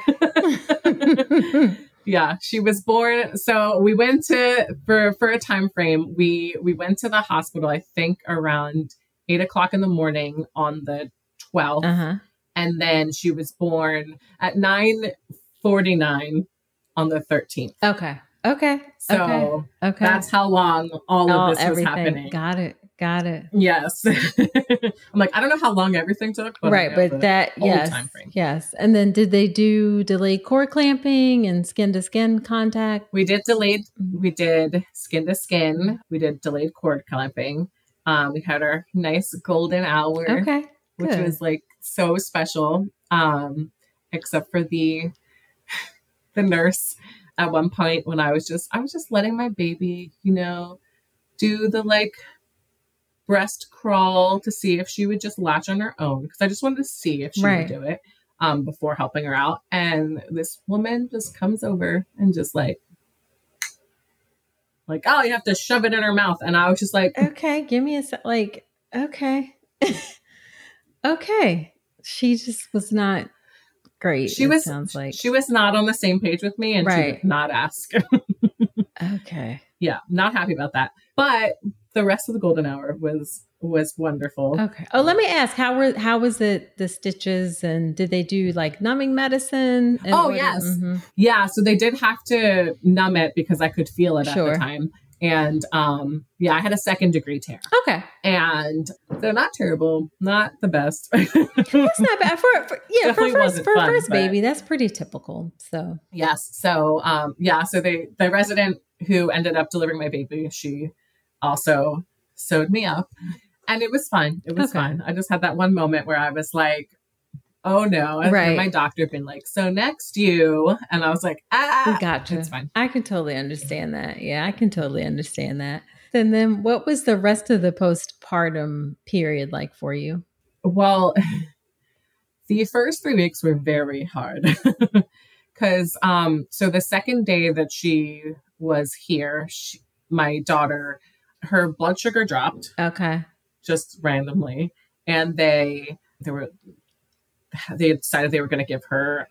S2: Yeah, she was born. So we went for a time frame. We went to the hospital, I think around 8:00 in the morning on the 12th.
S1: Uh-huh.
S2: And then she was born at 9:49 on the 13th.
S1: Okay.
S2: So that's how long all of this was happening.
S1: Got it.
S2: Yes. I'm like, I don't know how long everything took. But
S1: right. But that, yes.
S2: Time frame.
S1: Yes. And then did they do delayed cord clamping and skin to skin contact?
S2: We did skin to skin. We did delayed cord clamping. We had our nice golden hour.
S1: Okay.
S2: Which was like so special. Except for the nurse at one point when I was just letting my baby, do the like breast crawl to see if she would just latch on her own. Because I just wanted to see if she would do it before helping her out. And this woman just comes over and just like, oh, you have to shove it in her mouth. And I was just like,
S1: okay, give me okay. Okay. She just was not great. Sounds like
S2: she was not on the same page with me, and she did not ask.
S1: Okay.
S2: Yeah, not happy about that. But the rest of the golden hour was wonderful.
S1: Okay. Oh, let me ask, how was it, the stitches, and did they do like numbing medicine?
S2: Yes. Mm-hmm. Yeah, so they did have to numb it because I could feel it at the time. And I had a 2nd-degree tear.
S1: Okay.
S2: And they're not terrible, not the best.
S1: That's not bad for first baby. That's pretty typical. So
S2: yes. So so the resident who ended up delivering my baby, she also sewed me up, and it was fine. It was fine. I just had that one moment where I was like, oh no. And my doctor had been like, so next you. And I was like,
S1: gotcha.
S2: It's fine.
S1: I can totally understand that. Yeah, I can totally understand that. And then what was the rest of the postpartum period like for you?
S2: Well, the first 3 weeks were very hard because so the second day that she was here, my daughter, her blood sugar dropped.
S1: Okay.
S2: Just randomly. And they decided they were going to give her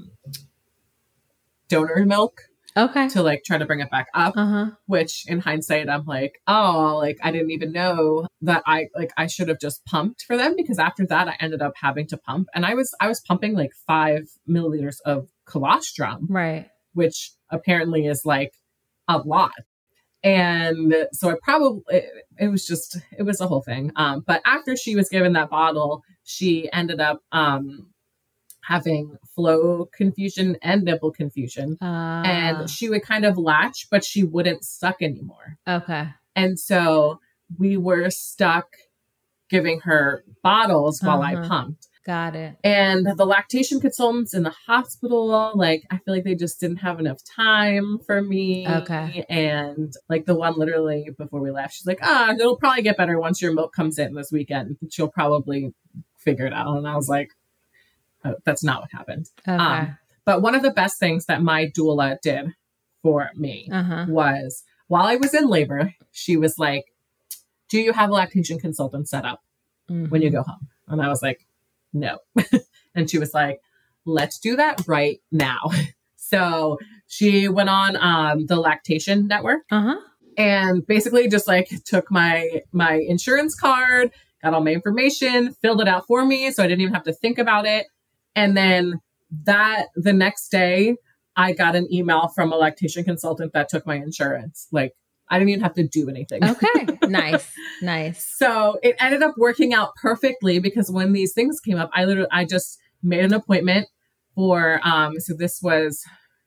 S2: donor milk.
S1: Okay.
S2: To like try to bring it back up.
S1: Uh-huh.
S2: Which in hindsight, I'm like, oh, like I didn't even know that I should have just pumped for them, because after that I ended up having to pump, and I was pumping like 5 milliliters of colostrum.
S1: Right.
S2: Which apparently is like a lot. And so it was a whole thing. But after she was given that bottle, she ended up having flow confusion and nipple confusion. And she would kind of latch, but she wouldn't suck anymore.
S1: Okay.
S2: And so we were stuck giving her bottles while I pumped.
S1: Got it.
S2: And the lactation consultants in the hospital, like, I feel like they just didn't have enough time for me.
S1: Okay.
S2: And like the one literally before we left, she's like, it'll probably get better once your milk comes in this weekend. She'll probably figure it out. And I was like, oh, that's not what happened.
S1: Okay.
S2: But one of the best things that my doula did for me was while I was in labor, she was like, do you have a lactation consultant set up when you go home? And I was like, no. And she was like, let's do that right now. So she went on the Lactation Network and basically just like took my insurance card, got all my information, filled it out for me. So I didn't even have to think about it. And then the next day I got an email from a lactation consultant that took my insurance. Like, I didn't even have to do anything.
S1: Okay. Nice.
S2: So it ended up working out perfectly, because when these things came up, I just made an appointment for, so this was,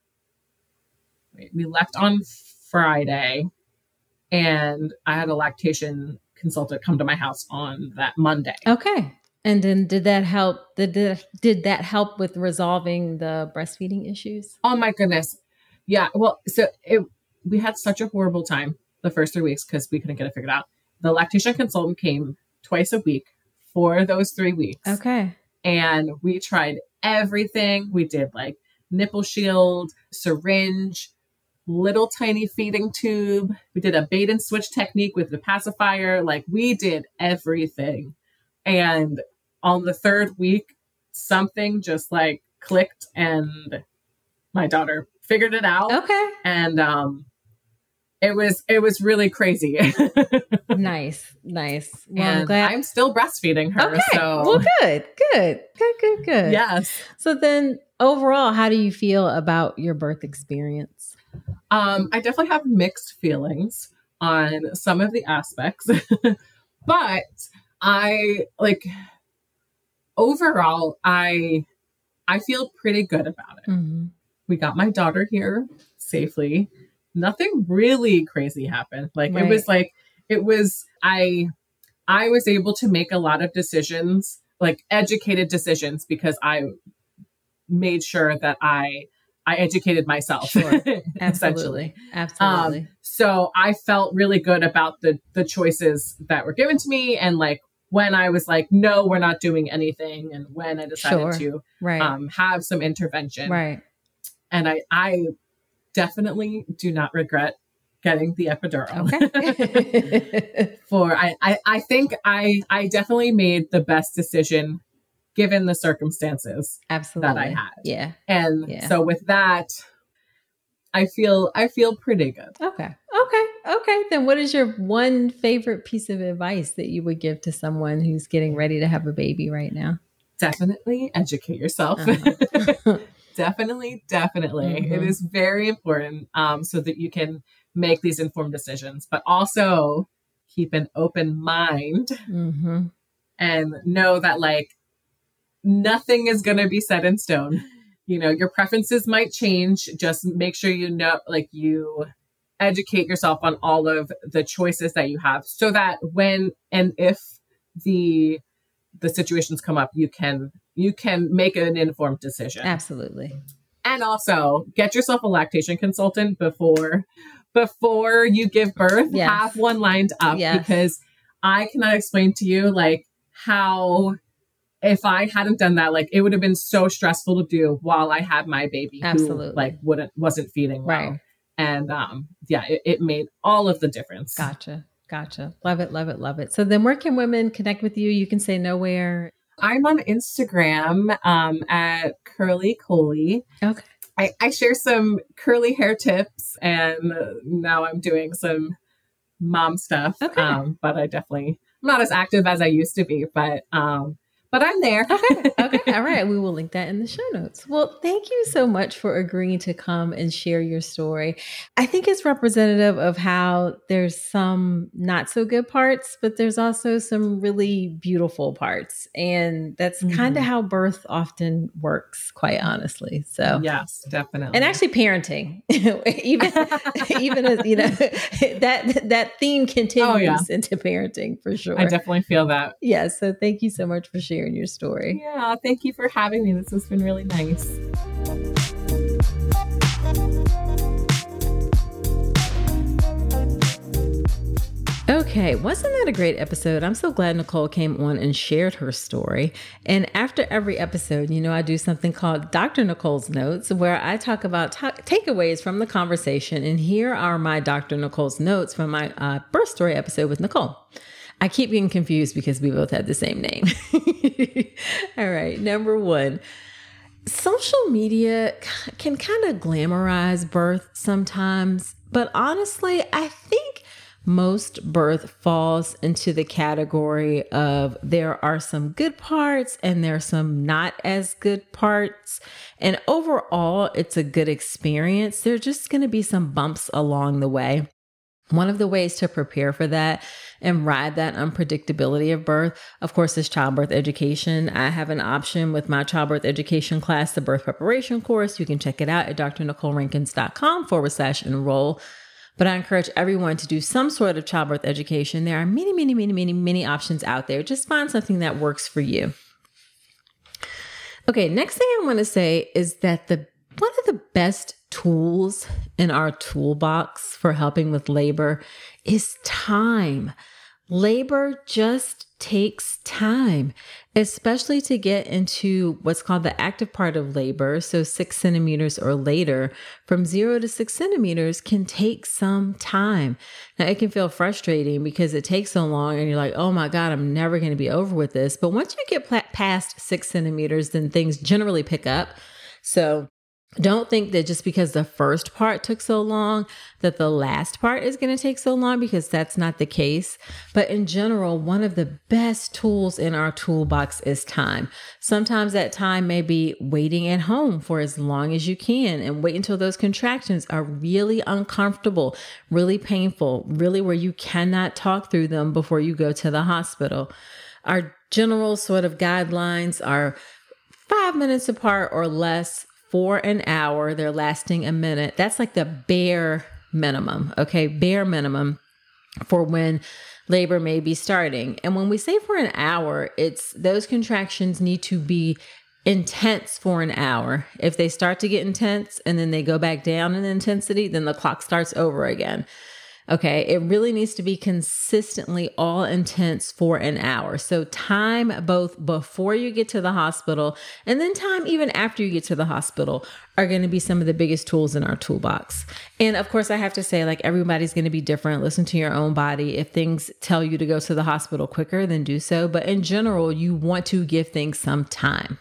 S2: we left on Friday, and I had a lactation consultant come to my house on that Monday.
S1: Okay. And then did that help? Did that help with resolving the breastfeeding issues?
S2: Oh my goodness. Yeah. Well, we had such a horrible time the first 3 weeks because we couldn't get it figured out. The lactation consultant came twice a week for those 3 weeks.
S1: Okay.
S2: And we tried everything. We did like nipple shield, syringe, little tiny feeding tube. We did a bait and switch technique with the pacifier. Like we did everything. And on the third week, something just like clicked and my daughter figured it out.
S1: Okay.
S2: And it was really crazy.
S1: Nice. Well,
S2: and I'm still breastfeeding her.
S1: Okay.
S2: So
S1: well, good.
S2: Yes.
S1: So then overall, how do you feel about your birth experience?
S2: I definitely have mixed feelings on some of the aspects, but overall, I feel pretty good about it.
S1: Mm-hmm.
S2: We got my daughter here safely. Nothing really crazy happened.
S1: Right.
S2: I was able to make a lot of decisions, like educated decisions, because I made sure that I educated myself.
S1: Sure.
S2: Essentially.
S1: Absolutely.
S2: So I felt really good about the choices that were given to me, and like when I was like, no, we're not doing anything, and when I decided to have some intervention.
S1: Right.
S2: And I definitely do not regret getting the epidural.
S1: Okay.
S2: I think I definitely made the best decision given the circumstances
S1: Absolutely.
S2: that I had.
S1: Yeah.
S2: And so with that, I feel pretty good.
S1: Okay. Then what is your one favorite piece of advice that you would give to someone who's getting ready to have a baby right now?
S2: Definitely educate yourself.
S1: Uh-huh.
S2: Definitely.
S1: Mm-hmm.
S2: It is very important so that you can make these informed decisions, but also keep an open mind
S1: Mm-hmm.
S2: and know that like nothing is going to be set in stone. You know, your preferences might change. Just make sure you know, like you educate yourself on all of the choices that you have so that when and if the situations come up, you can make an informed decision.
S1: Absolutely.
S2: And also get yourself a lactation consultant before you give birth.
S1: Yes.
S2: Have one lined up.
S1: Yes.
S2: Because I cannot explain to you like how if I hadn't done that, like it would have been so stressful to do while I had my baby.
S1: Absolutely.
S2: Who like wasn't feeding well.
S1: Right.
S2: And it made all of the difference.
S1: Gotcha. Love it. So then where can women connect with you? You can say nowhere.
S2: I'm on Instagram at Curly Coley.
S1: Okay.
S2: I share some curly hair tips, and now I'm doing some mom stuff.
S1: Okay.
S2: But I'm not as active as I used to be, but I'm there.
S1: Okay. All right. We will link that in the show notes. Well, thank you so much for agreeing to come and share your story. I think it's representative of how there's some not so good parts, but there's also some really beautiful parts. And that's kind of how birth often works, quite honestly. So
S2: yes, definitely.
S1: And actually parenting, even as, you know, that theme continues into parenting for sure.
S2: I definitely feel that.
S1: Yeah. So thank you so much for sharing your story.
S2: Yeah, thank you for having me. This has been really nice.
S1: Okay, wasn't that a great episode? I'm so glad Nicole came on and shared her story. And after every episode, you know, I do something called Dr. Nicole's Notes, where I talk about takeaways from the conversation. And here are my Dr. Nicole's notes from my birth story episode with Nicole. I keep getting confused because we both have the same name. All right. Number 1, social media can kind of glamorize birth sometimes, but honestly, I think most birth falls into the category of there are some good parts and there are some not as good parts. And overall, it's a good experience. There are just going to be some bumps along the way. One of the ways to prepare for that and ride that unpredictability of birth, of course, is childbirth education. I have an option with my childbirth education class, the birth preparation course. You can check it out at drnicolerankins.com/enroll. But I encourage everyone to do some sort of childbirth education. There are many options out there. Just find something that works for you. Okay, next thing I want to say is that one of the best tools in our toolbox for helping with labor is time. Labor just takes time, especially to get into what's called the active part of labor. So 6 centimeters or later, from 0 to 6 centimeters can take some time. Now it can feel frustrating because it takes so long and you're like, oh my God, I'm never going to be over with this. But once you get past 6 centimeters, then things generally pick up. So don't think that just because the first part took so long that the last part is going to take so long, because that's not the case. But in general, one of the best tools in our toolbox is time. Sometimes that time may be waiting at home for as long as you can and wait until those contractions are really uncomfortable, really painful, really where you cannot talk through them before you go to the hospital. Our general sort of guidelines are 5 minutes apart or less for an hour. They're lasting a minute. That's like the bare minimum. Okay. Bare minimum for when labor may be starting. And when we say for an hour, it's those contractions need to be intense for an hour. If they start to get intense and then they go back down in intensity, then the clock starts over again. Okay, it really needs to be consistently all intense for an hour. So time both before you get to the hospital and then time even after you get to the hospital are going to be some of the biggest tools in our toolbox. And of course, I have to say, like, everybody's going to be different. Listen to your own body. If things tell you to go to the hospital quicker, then do so. But in general, you want to give things some time.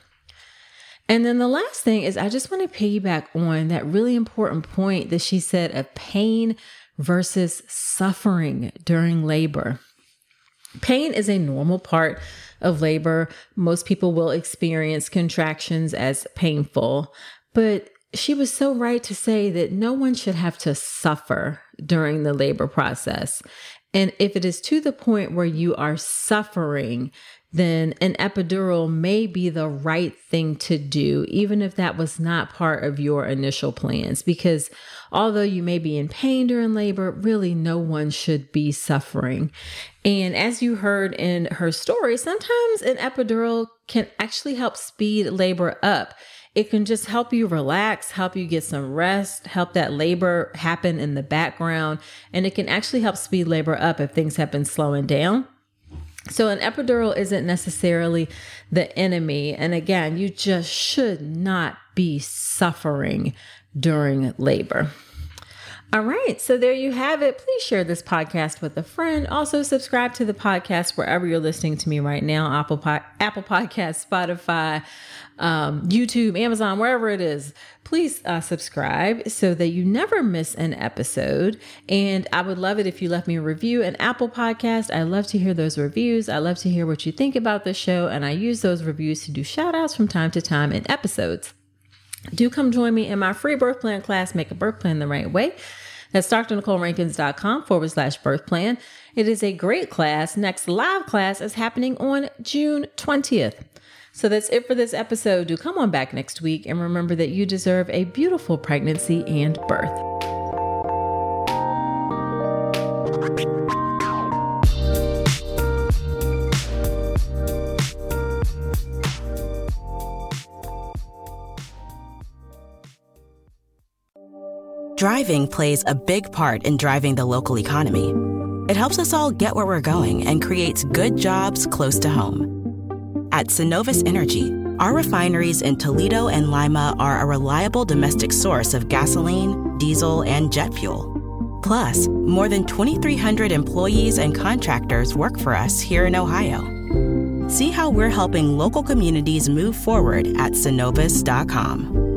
S1: And then the last thing is I just want to piggyback on that really important point that she said of pain versus suffering during labor. Pain is a normal part of labor. Most people will experience contractions as painful, but she was so right to say that no one should have to suffer during the labor process. And if it is to the point where you are suffering, then an epidural may be the right thing to do, even if that was not part of your initial plans. Because although you may be in pain during labor, really no one should be suffering. And as you heard in her story, sometimes an epidural can actually help speed labor up. It can just help you relax, help you get some rest, help that labor happen in the background. And it can actually help speed labor up if things have been slowing down. So an epidural isn't necessarily the enemy. And again, you just should not be suffering during labor. All right. So there you have it. Please share this podcast with a friend. Also subscribe to the podcast wherever you're listening to me right now. Apple Podcasts, Spotify, YouTube, Amazon, wherever it is. Please subscribe so that you never miss an episode. And I would love it if you left me a review in Apple Podcast. I love to hear those reviews. I love to hear what you think about the show. And I use those reviews to do shout outs from time to time in episodes. Do come join me in my free birth plan class, Make a Birth Plan the Right Way. That's drnicolerankins.com/birth plan. It is a great class. Next live class is happening on June 20th. So that's it for this episode. Do come on back next week and remember that you deserve a beautiful pregnancy and birth.
S3: Driving plays a big part in driving the local economy. It helps us all get where we're going and creates good jobs close to home. At Synovus Energy, our refineries in Toledo and Lima are a reliable domestic source of gasoline, diesel, and jet fuel. Plus, more than 2,300 employees and contractors work for us here in Ohio. See how we're helping local communities move forward at Synovus.com.